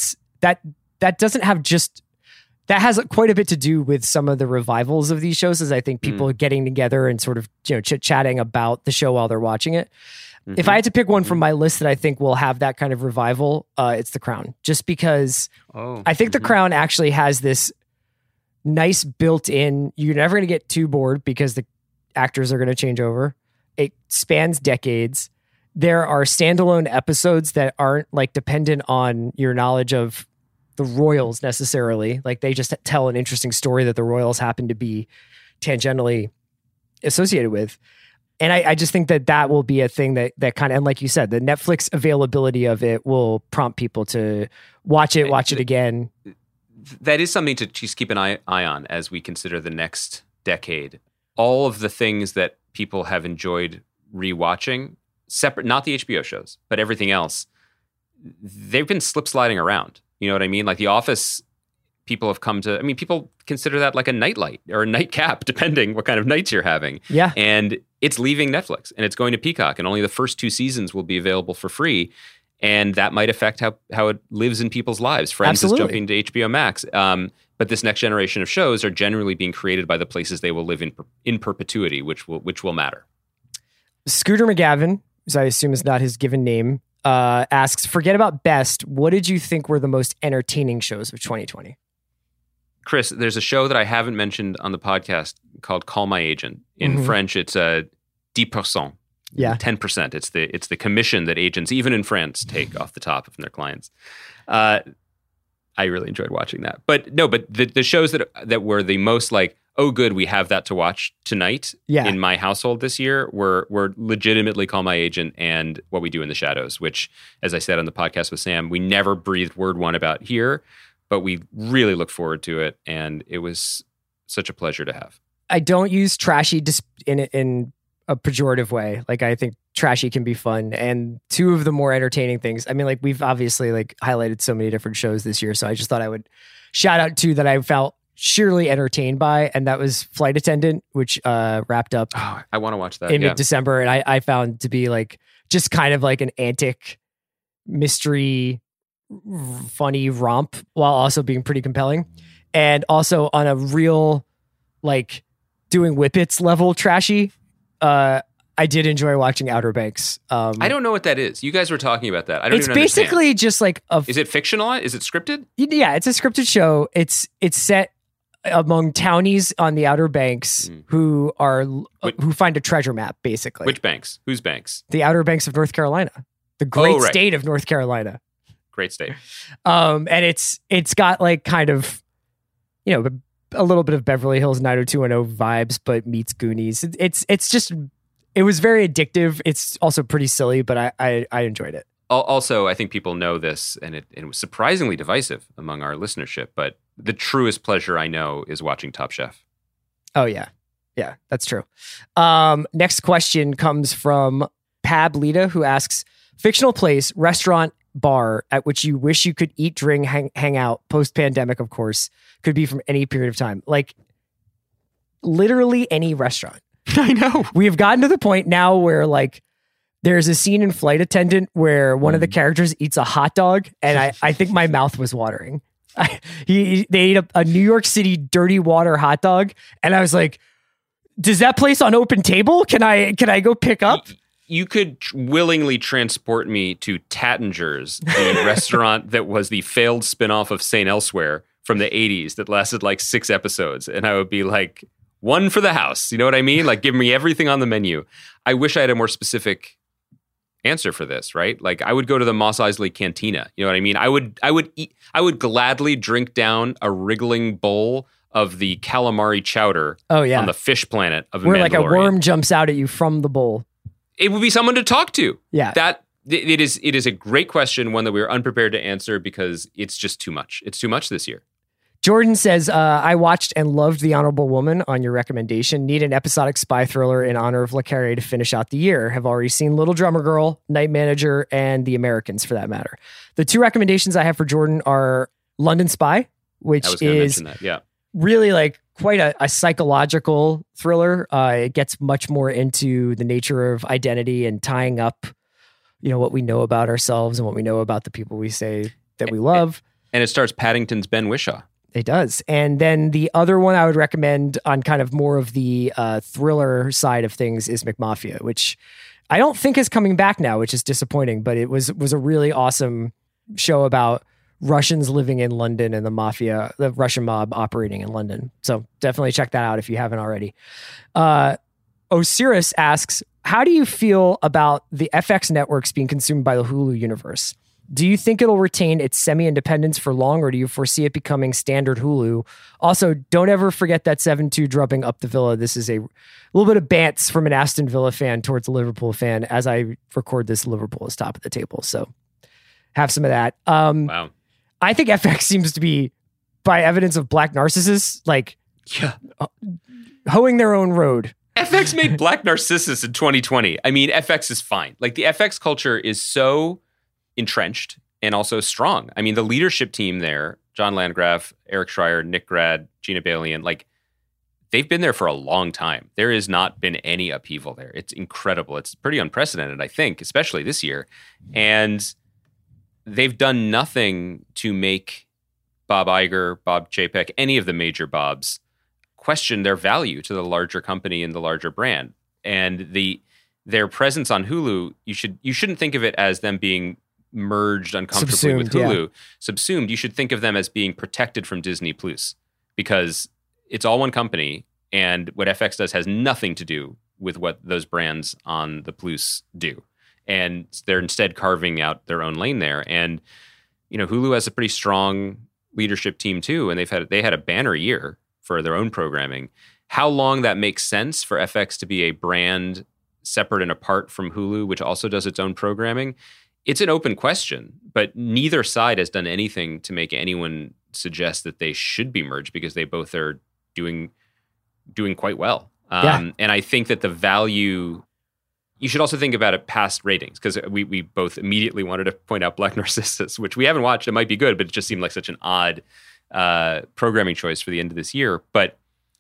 that doesn't have just, that has quite a bit to do with some of the revivals of these shows, as I think people getting together and sort of, chit-chatting about the show while they're watching it. Mm-hmm. If I had to pick one from my list that I think will have that kind of revival, it's The Crown, just because I think The Crown actually has this nice built-in, you're never going to get too bored because the actors are going to change over. It spans decades. There are standalone episodes that aren't dependent on your knowledge of the royals necessarily. They just tell an interesting story that the royals happen to be tangentially associated with. And I just think that will be a thing that kind of, and like you said, the Netflix availability of it will prompt people to watch it again. That is something to just keep an eye on as we consider the next decade. All of the things that people have enjoyed rewatching, separate, not the HBO shows, but everything else, they've been slip sliding around. You know what I mean? The Office, people have come to, people consider that like a nightlight or a nightcap, depending what kind of nights you're having. Yeah. And it's leaving Netflix and it's going to Peacock, and only the first 2 seasons will be available for free. And that might affect how it lives in people's lives. Friends is jumping to HBO Max. But this next generation of shows are generally being created by the places they will live in perpetuity, which will matter. Scooter McGavin, as I assume is not his given name, asks, forget about best. What did you think were the most entertaining shows of 2020? Chris, there's a show that I haven't mentioned on the podcast called Call My Agent. In French, it's 10%. Yeah, 10%. It's the commission that agents, even in France, take off the top of their clients. I really enjoyed watching that. But the shows that were the most oh, good, we have that to watch tonight in my household this year were legitimately Call My Agent and What We Do in the Shadows, which, as I said on the podcast with Sam, we never breathed word one about here, but we really look forward to it. And it was such a pleasure to have. I don't use trashy in a pejorative way. I think trashy can be fun. And 2 of the more entertaining things, we've obviously highlighted so many different shows this year. So I just thought I would shout out 2 that I felt sheerly entertained by, and that was Flight Attendant, which wrapped up. Oh, I want to watch that in mid-December, and I found to be just kind of an antic mystery, funny romp while also being pretty compelling, and also on a real doing whippets level trashy. I did enjoy watching Outer Banks. I don't know what that is. You guys were talking about that. I don't even understand. It's basically just Is it fictional? Is it scripted? Yeah, it's a scripted show. It's set among townies on the Outer Banks who find a treasure map, basically. Which banks? Whose banks? The Outer Banks of North Carolina. The great state of North Carolina. Great state. And it's got like kind of, you know, a little bit of Beverly Hills 90210 vibes, but meets Goonies. It was very addictive. It's also pretty silly, but I enjoyed it. Also, I think people know this, and it was surprisingly divisive among our listenership, but the truest pleasure I know is watching Top Chef. Oh, yeah. Yeah, that's true. Next question comes from Pab Lita, who asks, fictional place, restaurant, bar at which you wish you could eat, drink, hang out, post-pandemic, of course, could be from any period of time. Like, literally any restaurant. I know. We have gotten to the point now where, like, there's a scene in Flight Attendant where one of the characters eats a hot dog, and I think my mouth was watering. They ate a New York City dirty water hot dog, and I was like, does that place on Open Table? Can I go pick up? You could willingly transport me to Tattinger's, the restaurant that was the failed spinoff of St. Elsewhere from the 80s that lasted like 6 episodes. And I would be like, one for the house. You know what I mean? Like, give me everything on the menu. I wish I had a more specific answer for this, right? Like, I would go to the Mos Eisley Cantina. You know what I mean? I would gladly drink down a wriggling bowl of the calamari chowder on the fish planet of where like a worm jumps out at you from the bowl. It would be someone to talk to. Yeah. It is a great question, one that we were unprepared to answer because it's just too much. It's too much this year. Jordan says, I watched and loved The Honorable Woman on your recommendation. Need an episodic spy thriller in honor of Le Carré to finish out the year. Have already seen Little Drummer Girl, Night Manager, and The Americans for that matter. The 2 recommendations I have for Jordan are London Spy, which is really like quite a psychological thriller. It gets much more into the nature of identity and tying up, you know, what we know about ourselves and what we know about the people we say that we love. And it stars Paddington's Ben Whishaw. It does. And then the other one I would recommend on kind of more of the thriller side of things is McMafia, which I don't think is coming back now, which is disappointing, but it was a really awesome show about Russians living in London and the Russian mob operating in London. So definitely check that out if you haven't already. Osiris asks, how do you feel about the FX networks being consumed by the Hulu universe? Do you think it'll retain its semi-independence for long, or do you foresee it becoming standard Hulu? Also, don't ever forget that 7-2 drubbing up the Villa. This is a little bit of bants from an Aston Villa fan towards a Liverpool fan. As I record this, Liverpool is top of the table. So have some of that. Wow. I think FX seems to be, by evidence of black narcissists, like hoeing their own road. FX made Black Narcissus in 2020. I mean, FX is fine. Like, the FX culture is so entrenched and also strong. I mean, the leadership team there, John Landgraf, Eric Schreier, Nick Grad, Gina Balian, like, they've been there for a long time. There has not been any upheaval there. It's incredible. It's pretty unprecedented, I think, especially this year. And they've done nothing to make Bob Iger, Bob Chapek, any of the major Bobs question their value to the larger company and the larger brand. And their presence on Hulu, you shouldn't think of it as them being merged uncomfortably with Hulu. Subsumed. You should think of them as being protected from Disney Plus, because it's all one company, and what FX does has nothing to do with what those brands on the Plus do. And they're instead carving out their own lane there. And, you know, Hulu has a pretty strong leadership team too, and they had a banner year for their own programming. How long that makes sense for FX to be a brand separate and apart from Hulu, which also does its own programming, it's an open question, but neither side has done anything to make anyone suggest that they should be merged, because they both are doing quite well. And I think that the value, you should also think about it past ratings, because we both immediately wanted to point out Black Narcissus, which we haven't watched. It might be good, but it just seemed like such an odd programming choice for the end of this year. But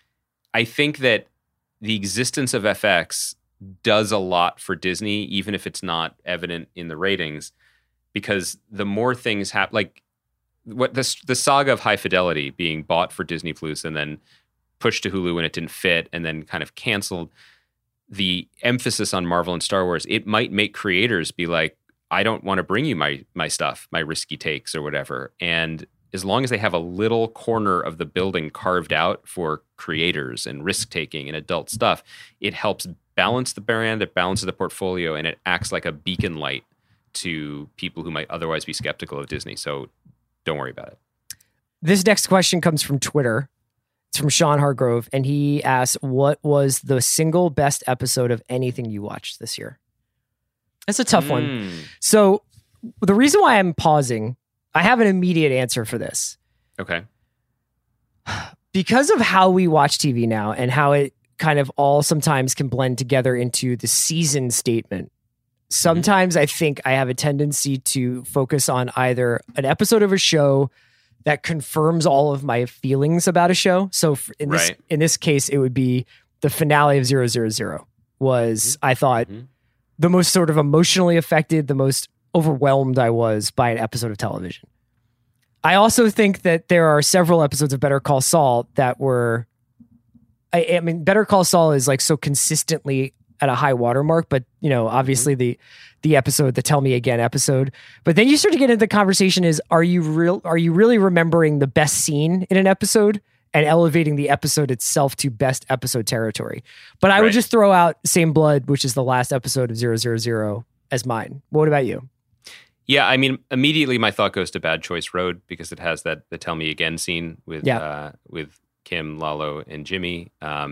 I think that the existence of FX does a lot for Disney, even if it's not evident in the ratings, because the more things happen, like what the saga of High Fidelity being bought for Disney Plus and then pushed to Hulu when it didn't fit and then kind of canceled, the emphasis on Marvel and Star Wars, it might make creators be like, I don't want to bring you my stuff, my risky takes or whatever. And as long as they have a little corner of the building carved out for creators and risk-taking and adult stuff, it helps balance the brand, it balances the portfolio, and it acts like a beacon light to people who might otherwise be skeptical of Disney. So don't worry about it. This next question comes from Twitter. It's from Sean Hargrove, and he asks, what was the single best episode of anything you watched this year? That's a tough one. So the reason why I'm pausing, I have an immediate answer for this. Okay. Because of how we watch TV now and how it kind of all sometimes can blend together into the season statement. Sometimes I think I have a tendency to focus on either an episode of a show that confirms all of my feelings about a show. So in this case, it would be the finale of 000 was, I thought, the most sort of emotionally affected, the most overwhelmed I was by an episode of television. I also think that there are several episodes of Better Call Saul that were, I mean, Better Call Saul is like so consistently at a high watermark, but you know, obviously the episode, the Tell Me Again episode, but then you start to get into the conversation is, are you really remembering the best scene in an episode and elevating the episode itself to best episode territory? But I would just throw out Same Blood, which is the last episode of 000 as mine. What about you? Yeah, I mean, immediately my thought goes to Bad Choice Road because it has the Tell Me Again scene with Kim, Lalo, and Jimmy.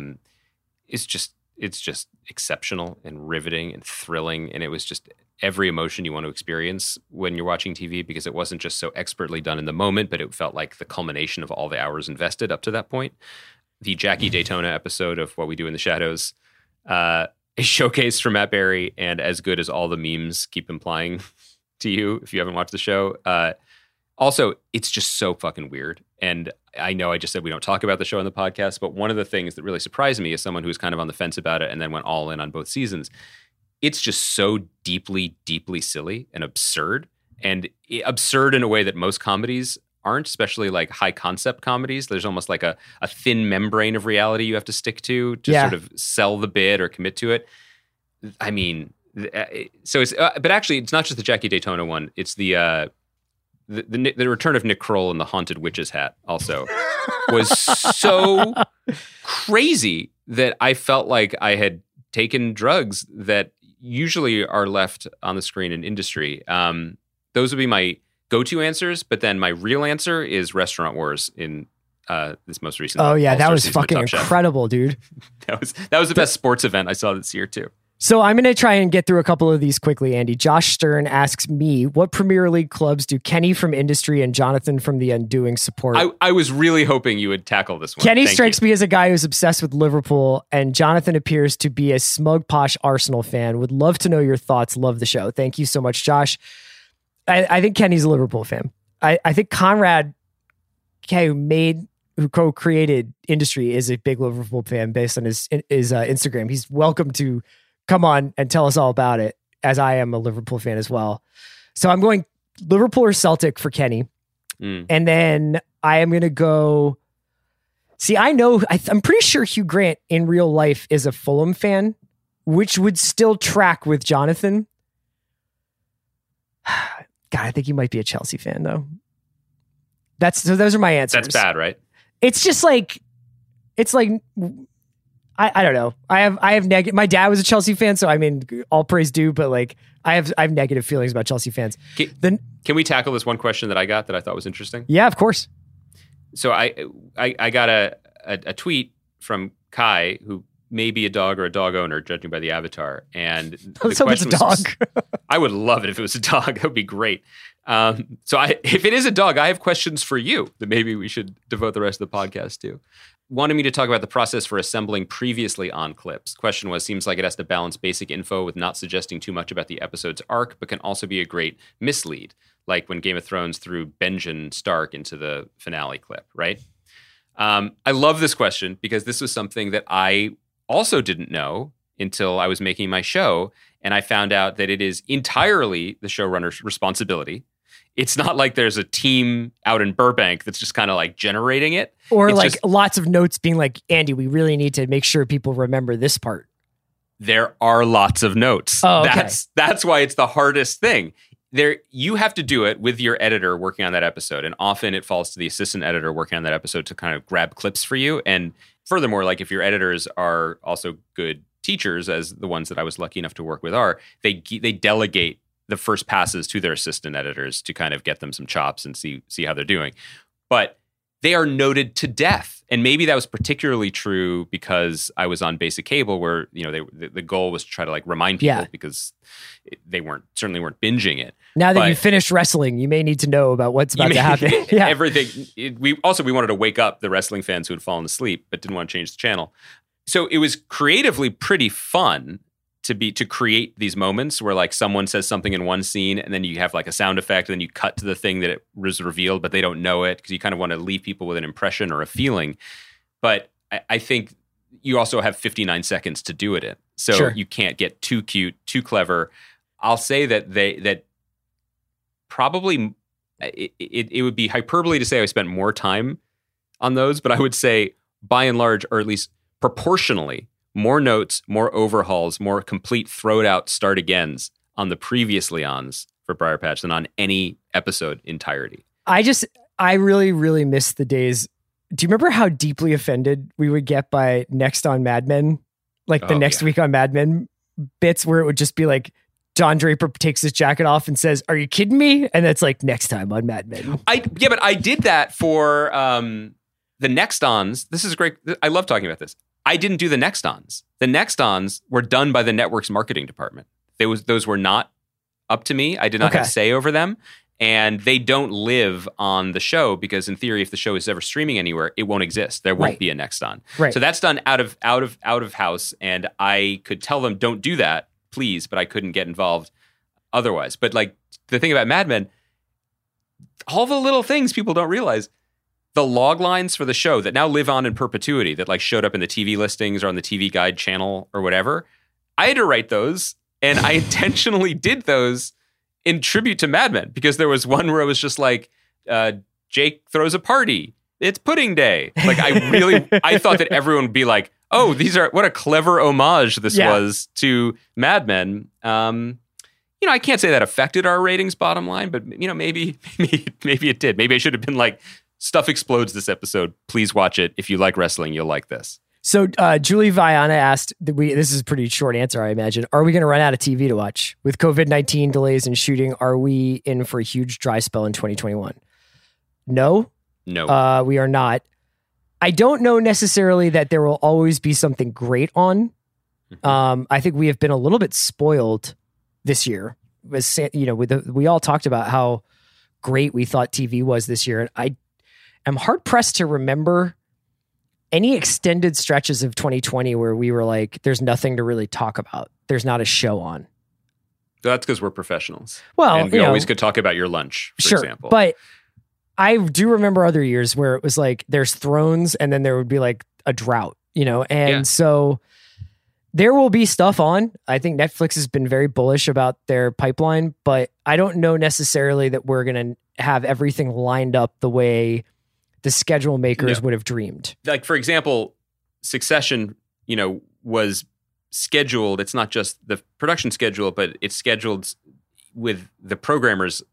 It's just exceptional and riveting and thrilling, and it was just every emotion you want to experience when you're watching TV because it wasn't just so expertly done in the moment, but it felt like the culmination of all the hours invested up to that point. The Jackie Daytona episode of What We Do in the Shadows, a showcase for Matt Berry, and as good as all the memes keep implying to you if you haven't watched the show. Also, it's just so fucking weird. And I know I just said we don't talk about the show on the podcast, but one of the things that really surprised me as someone who's kind of on the fence about it and then went all in on both seasons, it's just so deeply, deeply silly and absurd. And absurd in a way that most comedies aren't, especially like high concept comedies. There's almost like a thin membrane of reality you have to stick to sort of sell the bid or commit to it. I mean, so it's, but actually it's not just the Jackie Daytona one. It's the return of Nick Kroll in the Haunted Witch's hat also was so crazy that I felt like I had taken drugs that usually are left on the screen in industry. Those would be my go-to answers, but then my real answer is Restaurant Wars in this most recent. Oh yeah, that was fucking incredible, dude. That was the best sports event I saw this year too. So I'm going to try and get through a couple of these quickly, Andy. Josh Stern asks me, what Premier League clubs do Kenny from Industry and Jonathan from The Undoing support? I was really hoping you would tackle this one. Kenny strikes me as a guy who's obsessed with Liverpool, and Jonathan appears to be a smug, posh Arsenal fan. Would love to know your thoughts. Love the show. Thank you so much, Josh. I think Kenny's a Liverpool fan. I think Conrad, who co-created Industry, is a big Liverpool fan based on his Instagram. He's welcome to come on and tell us all about it, as I am a Liverpool fan as well. So I'm going Liverpool or Celtic for Kenny. And then I am going to go... See, I'm pretty sure Hugh Grant in real life is a Fulham fan, which would still track with Jonathan. God, I think he might be a Chelsea fan, though. So those are my answers. That's bad, right? It's just like... It's like... I don't know. I have negative. My dad was a Chelsea fan, so I mean, all praise due. But like, I have negative feelings about Chelsea fans. Can we tackle this one question that I got that I thought was interesting? Yeah, of course. So I got a tweet from Kai, who may be a dog or a dog owner, judging by the avatar. And let's hope it's a dog. I would love it if it was a dog. That would be great. So if it is a dog, I have questions for you that maybe we should devote the rest of the podcast to. Wanted me to talk about the process for assembling previously on clips. Question was, seems like it has to balance basic info with not suggesting too much about the episode's arc, but can also be a great mislead, like when Game of Thrones threw Benjen Stark into the finale clip, right? I love this question because this was something that I also didn't know until I was making my show, and I found out that it is entirely the showrunner's responsibility. It's not like there's a team out in Burbank that's just kind of like generating it. Or it's like lots of notes being like, Andy, we really need to make sure people remember this part. There are lots of notes. Oh, okay. That's why it's the hardest thing. You have to do it with your editor working on that episode. And often it falls to the assistant editor working on that episode to kind of grab clips for you. And furthermore, like if your editors are also good teachers, as the ones that I was lucky enough to work with are, they delegate the first passes to their assistant editors to kind of get them some chops and see how they're doing. But they are noted to death. And maybe that was particularly true because I was on basic cable where, the goal was to try to like remind people because they certainly weren't binging it. Now that you've finished wrestling, you may need to know about what's about to happen. Yeah. Everything. We wanted to wake up the wrestling fans who had fallen asleep, but didn't want to change the channel. So it was creatively pretty fun to create these moments where like someone says something in one scene and then you have like a sound effect and then you cut to the thing that it was revealed, but they don't know it because you kind of want to leave people with an impression or a feeling. But I think you also have 59 seconds to do it in. So you can't get too cute, too clever. I'll say that probably it would be hyperbole to say I spent more time on those, but I would say by and large, or at least proportionally, more notes, more overhauls, more complete throwed out start agains on the previously ons for Briar Patch than on any episode entirety. I really, really miss the days. Do you remember how deeply offended we would get by next on Mad Men? Like the next week on Mad Men bits where it would just be like, Don Draper takes his jacket off and says, "Are you kidding me?" And that's like next time on Mad Men. But I did that for the next ons. This is great. I love talking about this. I didn't do the next ons. The next ons were done by the network's marketing department. Those were not up to me. I did not have say over them. And they don't live on the show because in theory, if the show is ever streaming anywhere, it won't exist. There won't be a next on. Right. So that's done out of house. And I could tell them, don't do that, please, but I couldn't get involved otherwise. But like the thing about Mad Men, all the little things people don't realize, the log lines for the show that now live on in perpetuity that like showed up in the TV listings or on the TV Guide channel or whatever, I had to write those, and I intentionally did those in tribute to Mad Men because there was one where it was just like Jake throws a party. It's pudding day. Like I thought that everyone would be like, oh, what a clever homage this was to Mad Men. I can't say that affected our ratings bottom line, but maybe it did. Maybe I should have been like, stuff explodes this episode. Please watch it. If you like wrestling, you'll like this. So Julie Viana asked, this is a pretty short answer, I imagine. Are we going to run out of TV to watch? With COVID-19 delays in shooting, are we in for a huge dry spell in 2021? No. We are not. I don't know necessarily that there will always be something great on. I think we have been a little bit spoiled this year. We all talked about how great we thought TV was this year. And I'm hard pressed to remember any extended stretches of 2020 where we were like, there's nothing to really talk about. There's not a show on. That's because we're professionals. Well, and we always could talk about your lunch, for example. But I do remember other years where it was like, there's Thrones and then there would be like a drought, so there will be stuff on. I think Netflix has been very bullish about their pipeline, but I don't know necessarily that we're going to have everything lined up the way the schedule makers would have dreamed. Like, for example, Succession, was scheduled. It's not just the production schedule, but it's scheduled with the programmer's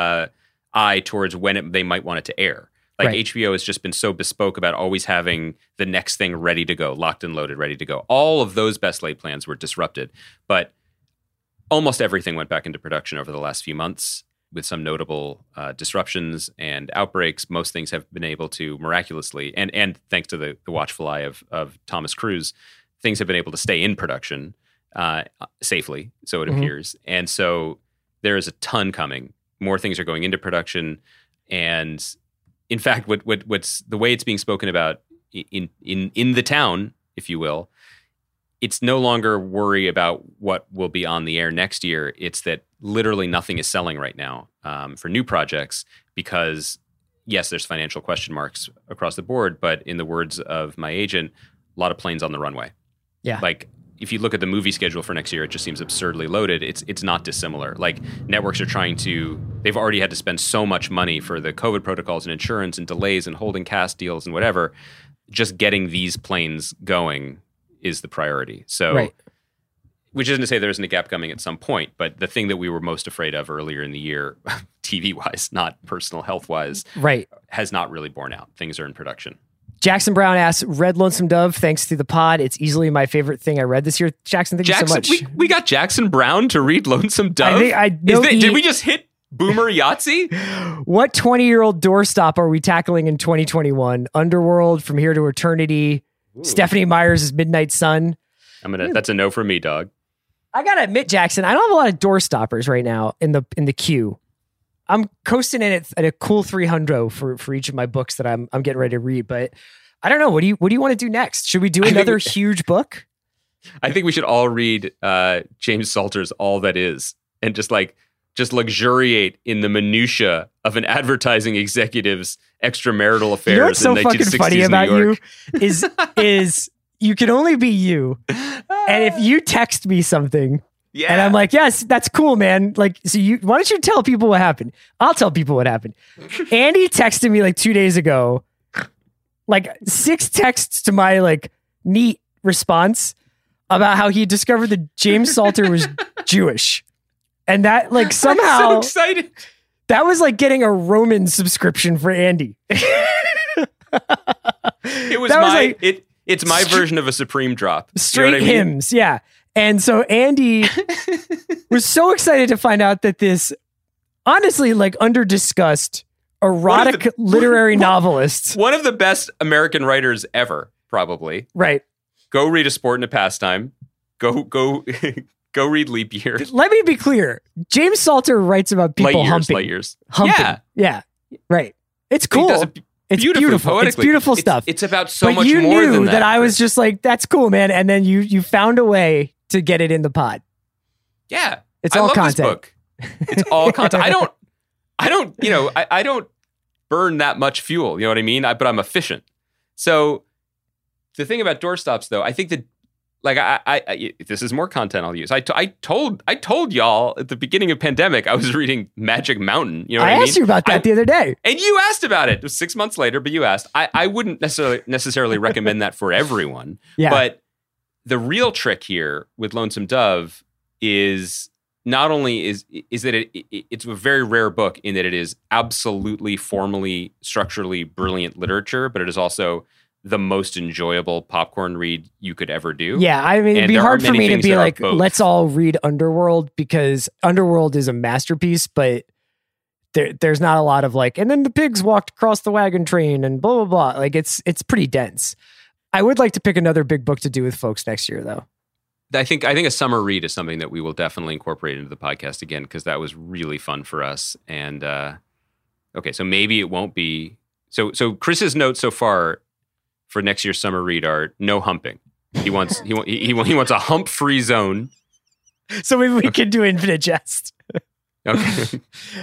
eye towards when they might want it to air. Like HBO has just been so bespoke about always having the next thing ready to go, locked and loaded, ready to go. All of those best laid plans were disrupted, but almost everything went back into production over the last few months with some notable disruptions and outbreaks. Most things have been able to miraculously, and thanks to the watchful eye of Thomas Cruise, things have been able to stay in production safely, so it appears. And so there is a ton coming. More things are going into production, and in fact, what's the way it's being spoken about in the town, if you will, it's no longer worry about what will be on the air next year. It's that literally nothing is selling right now for new projects because, yes, there's financial question marks across the board, but in the words of my agent, a lot of planes on the runway. Yeah. Like, if you look at the movie schedule for next year, it just seems absurdly loaded. It's not dissimilar. Like, networks are they've already had to spend so much money for the COVID protocols and insurance and delays and holding cast deals and whatever. Just getting these planes going is the priority. So, which isn't to say there isn't a gap coming at some point, but the thing that we were most afraid of earlier in the year, TV-wise, not personal health-wise, has not really borne out. Things are in production. Jackson Brown asks, read Lonesome Dove thanks to the pod. It's easily my favorite thing I read this year. Jackson, thank you so much. We got Jackson Brown to read Lonesome Dove? Did we just hit Boomer Yahtzee? What 20-year-old doorstop are we tackling in 2021? Underworld, From Here to Eternity, Stephanie Meyers' Midnight Sun. That's a no for me, dog. I gotta admit, Jackson, I don't have a lot of door stoppers right now in the queue. I'm coasting in at a cool 300 for each of my books that I'm getting ready to read. But I don't know. What do you want to do next? Should we do another huge book? I think we should all read James Salter's All That Is and just luxuriate in the minutia of an advertising executive's extramarital affairs. You know what's so in fucking funny about New York? You is you can only be you. And if you text me something, and I'm like, yes, that's cool, man. Like, so why don't you tell people what happened? I'll tell people what happened. Andy texted me like 2 days ago, like 6 texts to my like neat response about how he discovered that James Salter was Jewish. And that like somehow I'm so excited. That was like getting a Roman subscription for Andy. It's my version of a Supreme drop. Straight you know what I mean? hymns, yeah. And so Andy was so excited to find out that this, honestly, like under-discussed, erotic literary novelist. One of the best American writers ever, probably. Right. Go read A Sport and a Pastime. Go read Leap Year. Let me be clear. James Salter writes about people humping. Light years. Humping. Yeah. Right. It's cool. It's beautiful. It's beautiful stuff. It's about so much more than that. But you knew that I Chris. was just like, that's cool, man. And then you found a way to get it in the pod. Yeah. It's all content. This book. It's all content. I don't burn that much fuel. You know what I mean? But I'm efficient. So the thing about doorstops, though, I think that like I this is more content I'll use. I told y'all at the beginning of pandemic I was reading Magic Mountain. You know what I mean? I asked you about that the other day, and you asked about it. It was 6 months later, but you asked. I wouldn't necessarily recommend that for everyone. Yeah. But the real trick here with Lonesome Dove is not only is that it's a very rare book in that it is absolutely formally, structurally brilliant literature, but it is also the most enjoyable popcorn read you could ever do. Yeah, I mean, it'd be hard for me to be like, let's all read Underworld, because Underworld is a masterpiece, but there's not a lot of like, and then the pigs walked across the wagon train and blah, blah, blah. Like it's pretty dense. I would like to pick another big book to do with folks next year, though. I think a summer read is something that we will definitely incorporate into the podcast again, because that was really fun for us. And okay, so maybe it won't be. So Chris's notes so far for next year's summer read are no humping. He wants a hump-free zone. So maybe we could do Infinite Jest. Okay.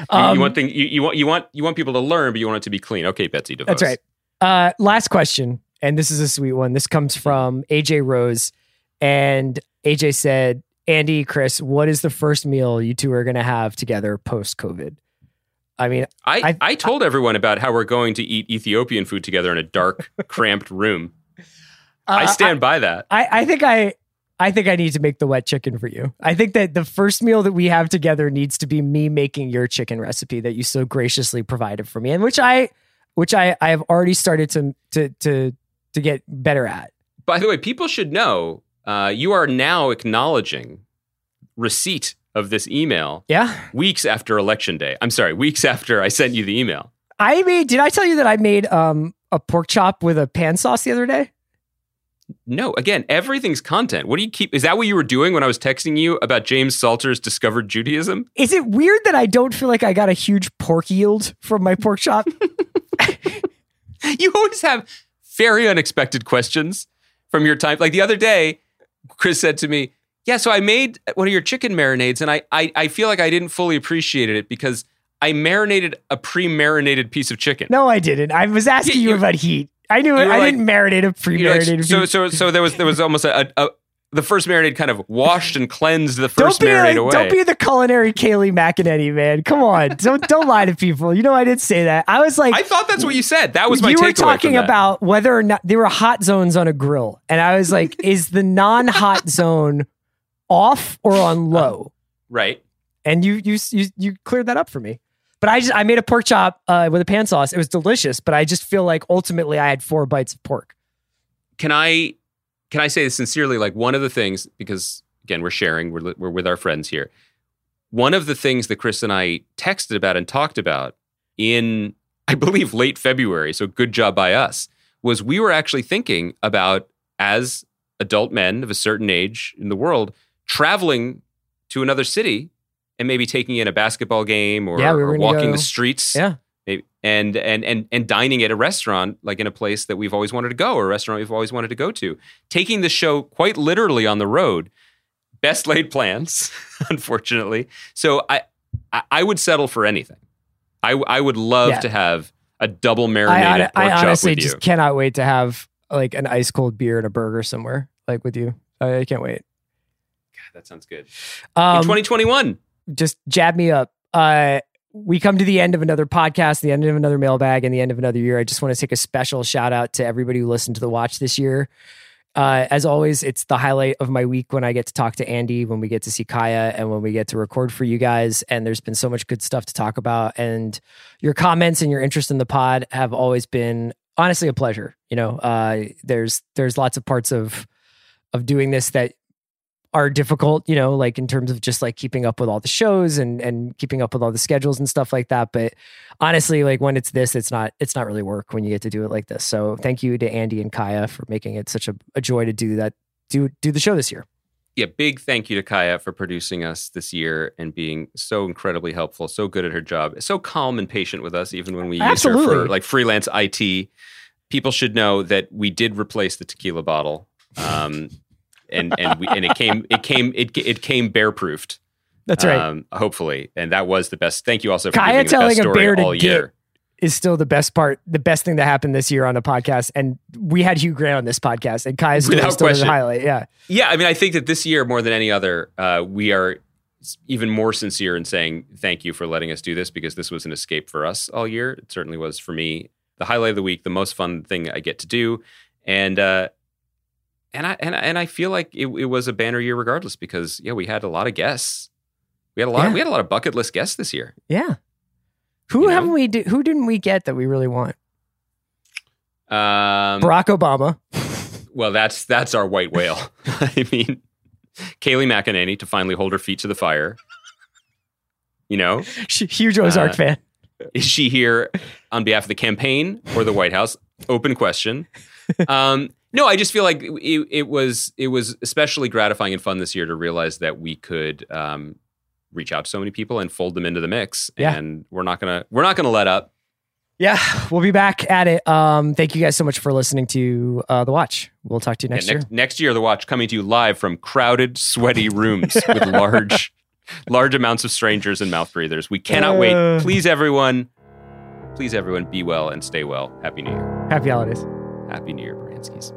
You want people to learn, but you want it to be clean. Okay, Betsy DeVos. That's right. Last question, and this is a sweet one. This comes from AJ Rose, and AJ said, "Andy, Chris, what is the first meal you two are going to have together post-COVID?" I mean, I told everyone about how we're going to eat Ethiopian food together in a dark, cramped room. I stand by that. I think I need to make the wet chicken for you. I think that the first meal that we have together needs to be me making your chicken recipe that you so graciously provided for me, and which I have already started to get better at. By the way, people should know you are now acknowledging receipt of this email. Yeah. Weeks after Election Day. I'm sorry, weeks after I sent you the email. Did I tell you that I made a pork chop with a pan sauce the other day? No, again, everything's content. What do you keep? Is that what you were doing when I was texting you about James Salter's Discovered Judaism? Is it weird that I don't feel like I got a huge pork yield from my pork chop? You always have very unexpected questions from your time. Like the other day, Chris said to me, yeah, so I made one of your chicken marinades, and I feel like I didn't fully appreciate it because I marinated a pre-marinated piece of chicken. No, I didn't. I was asking you about heat. I knew it. I didn't marinate a pre-marinated piece. So there was almost the first marinade kind of washed and cleansed the first marinade away. Don't be the culinary Kayleigh McEnany, man. Come on. Don't lie to people. You know, I didn't say that. I was like, I thought that's what you said. That was my takeaway. You were talking about whether or not there were hot zones on a grill. And I was like, is the non-hot zone off or on low? Right. And you cleared that up for me. But I made a pork chop with a pan sauce. It was delicious, but I just feel like ultimately I had 4 bites of pork. Can I say this sincerely? Like, one of the things, because again, we're sharing, we're with our friends here. One of the things that Chris and I texted about and talked about in, I believe, late February, so good job by us, was we were actually thinking about, as adult men of a certain age in the world, traveling to another city and maybe taking in a basketball game or, or walking the streets. Yeah. Maybe, and dining at a restaurant, like in a place that we've always wanted to go, or a restaurant we've always wanted to go to. Taking the show quite literally on the road. Best laid plans, unfortunately. So I would settle for anything. I would love to have a double marinated pork chop with you. I honestly just cannot wait to have like an ice cold beer and a burger somewhere, like with you. I can't wait. God, that sounds good. In 2021. Just jab me up. We come to the end of another podcast, the end of another mailbag, and the end of another year. I just want to take a special shout out to everybody who listened to The Watch this year. As always, it's the highlight of my week when I get to talk to Andy, when we get to see Kaya, and when we get to record for you guys. And there's been so much good stuff to talk about. And your comments and your interest in the pod have always been honestly a pleasure. You know, there's lots of parts of doing this that are difficult, you know, like in terms of just like keeping up with all the shows and keeping up with all the schedules and stuff like that. But honestly, like when it's this, it's not really work when you get to do it like this. So thank you to Andy and Kaya for making it such a joy to do the show this year. Yeah, big thank you to Kaya for producing us this year and being so incredibly helpful, so good at her job, so calm and patient with us, even when we use her for like freelance IT. People should know that we did replace the tequila bottle. And it came bear proofed. That's right. Hopefully, and that was the best. Thank you also for Kaya giving the best telling a bear story all to year. Is still the best part, the best thing that happened this year on the podcast. And we had Hugh Grant on this podcast, and Kaya's story is still the highlight. Yeah. Yeah. I mean, I think that this year, more than any other, we are even more sincere in saying thank you for letting us do this, because this was an escape for us all year. It certainly was for me. The highlight of the week, the most fun thing I get to do. And I feel like it was a banner year regardless, because we had a lot of guests. We had a lot of bucket list guests this year. Yeah. Who didn't we get that we really want? Barack Obama. Well, that's our white whale. I mean, Kayleigh McEnany to finally hold her feet to the fire. You know? Huge Ozark fan. Is she here on behalf of the campaign or the White House? Open question. No, I just feel like it was especially gratifying and fun this year to realize that we could reach out to so many people and fold them into the mix. Yeah. And we're not gonna let up. Yeah, we'll be back at it. Thank you guys so much for listening to The Watch. We'll talk to you next year. Next year, The Watch coming to you live from crowded, sweaty rooms with large amounts of strangers and mouth breathers. We cannot wait. Please, everyone, be well and stay well. Happy New Year. Happy holidays. Happy New Year, Baranskis.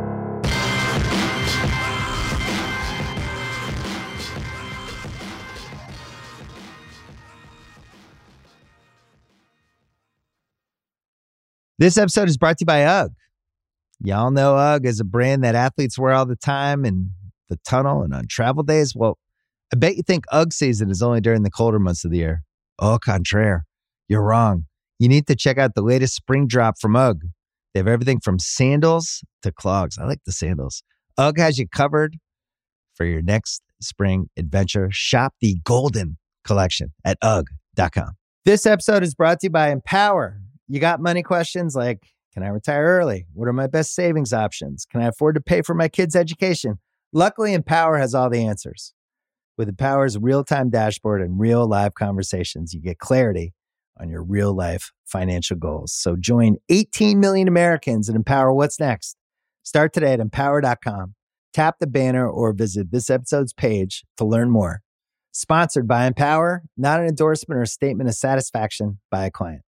This episode is brought to you by UGG. Y'all know UGG is a brand that athletes wear all the time in the tunnel and on travel days. Well, I bet you think UGG season is only during the colder months of the year. Au contraire, you're wrong. You need to check out the latest spring drop from UGG. They have everything from sandals to clogs. I like the sandals. UGG has you covered for your next spring adventure. Shop the Golden Collection at UGG.com. This episode is brought to you by Empower. You got money questions like, can I retire early? What are my best savings options? Can I afford to pay for my kids' education? Luckily, Empower has all the answers. With Empower's real-time dashboard and real live conversations, you get clarity on your real life financial goals. So join 18 million Americans and empower what's next. Start today at empower.com. Tap the banner or visit this episode's page to learn more. Sponsored by Empower, not an endorsement or statement of satisfaction by a client.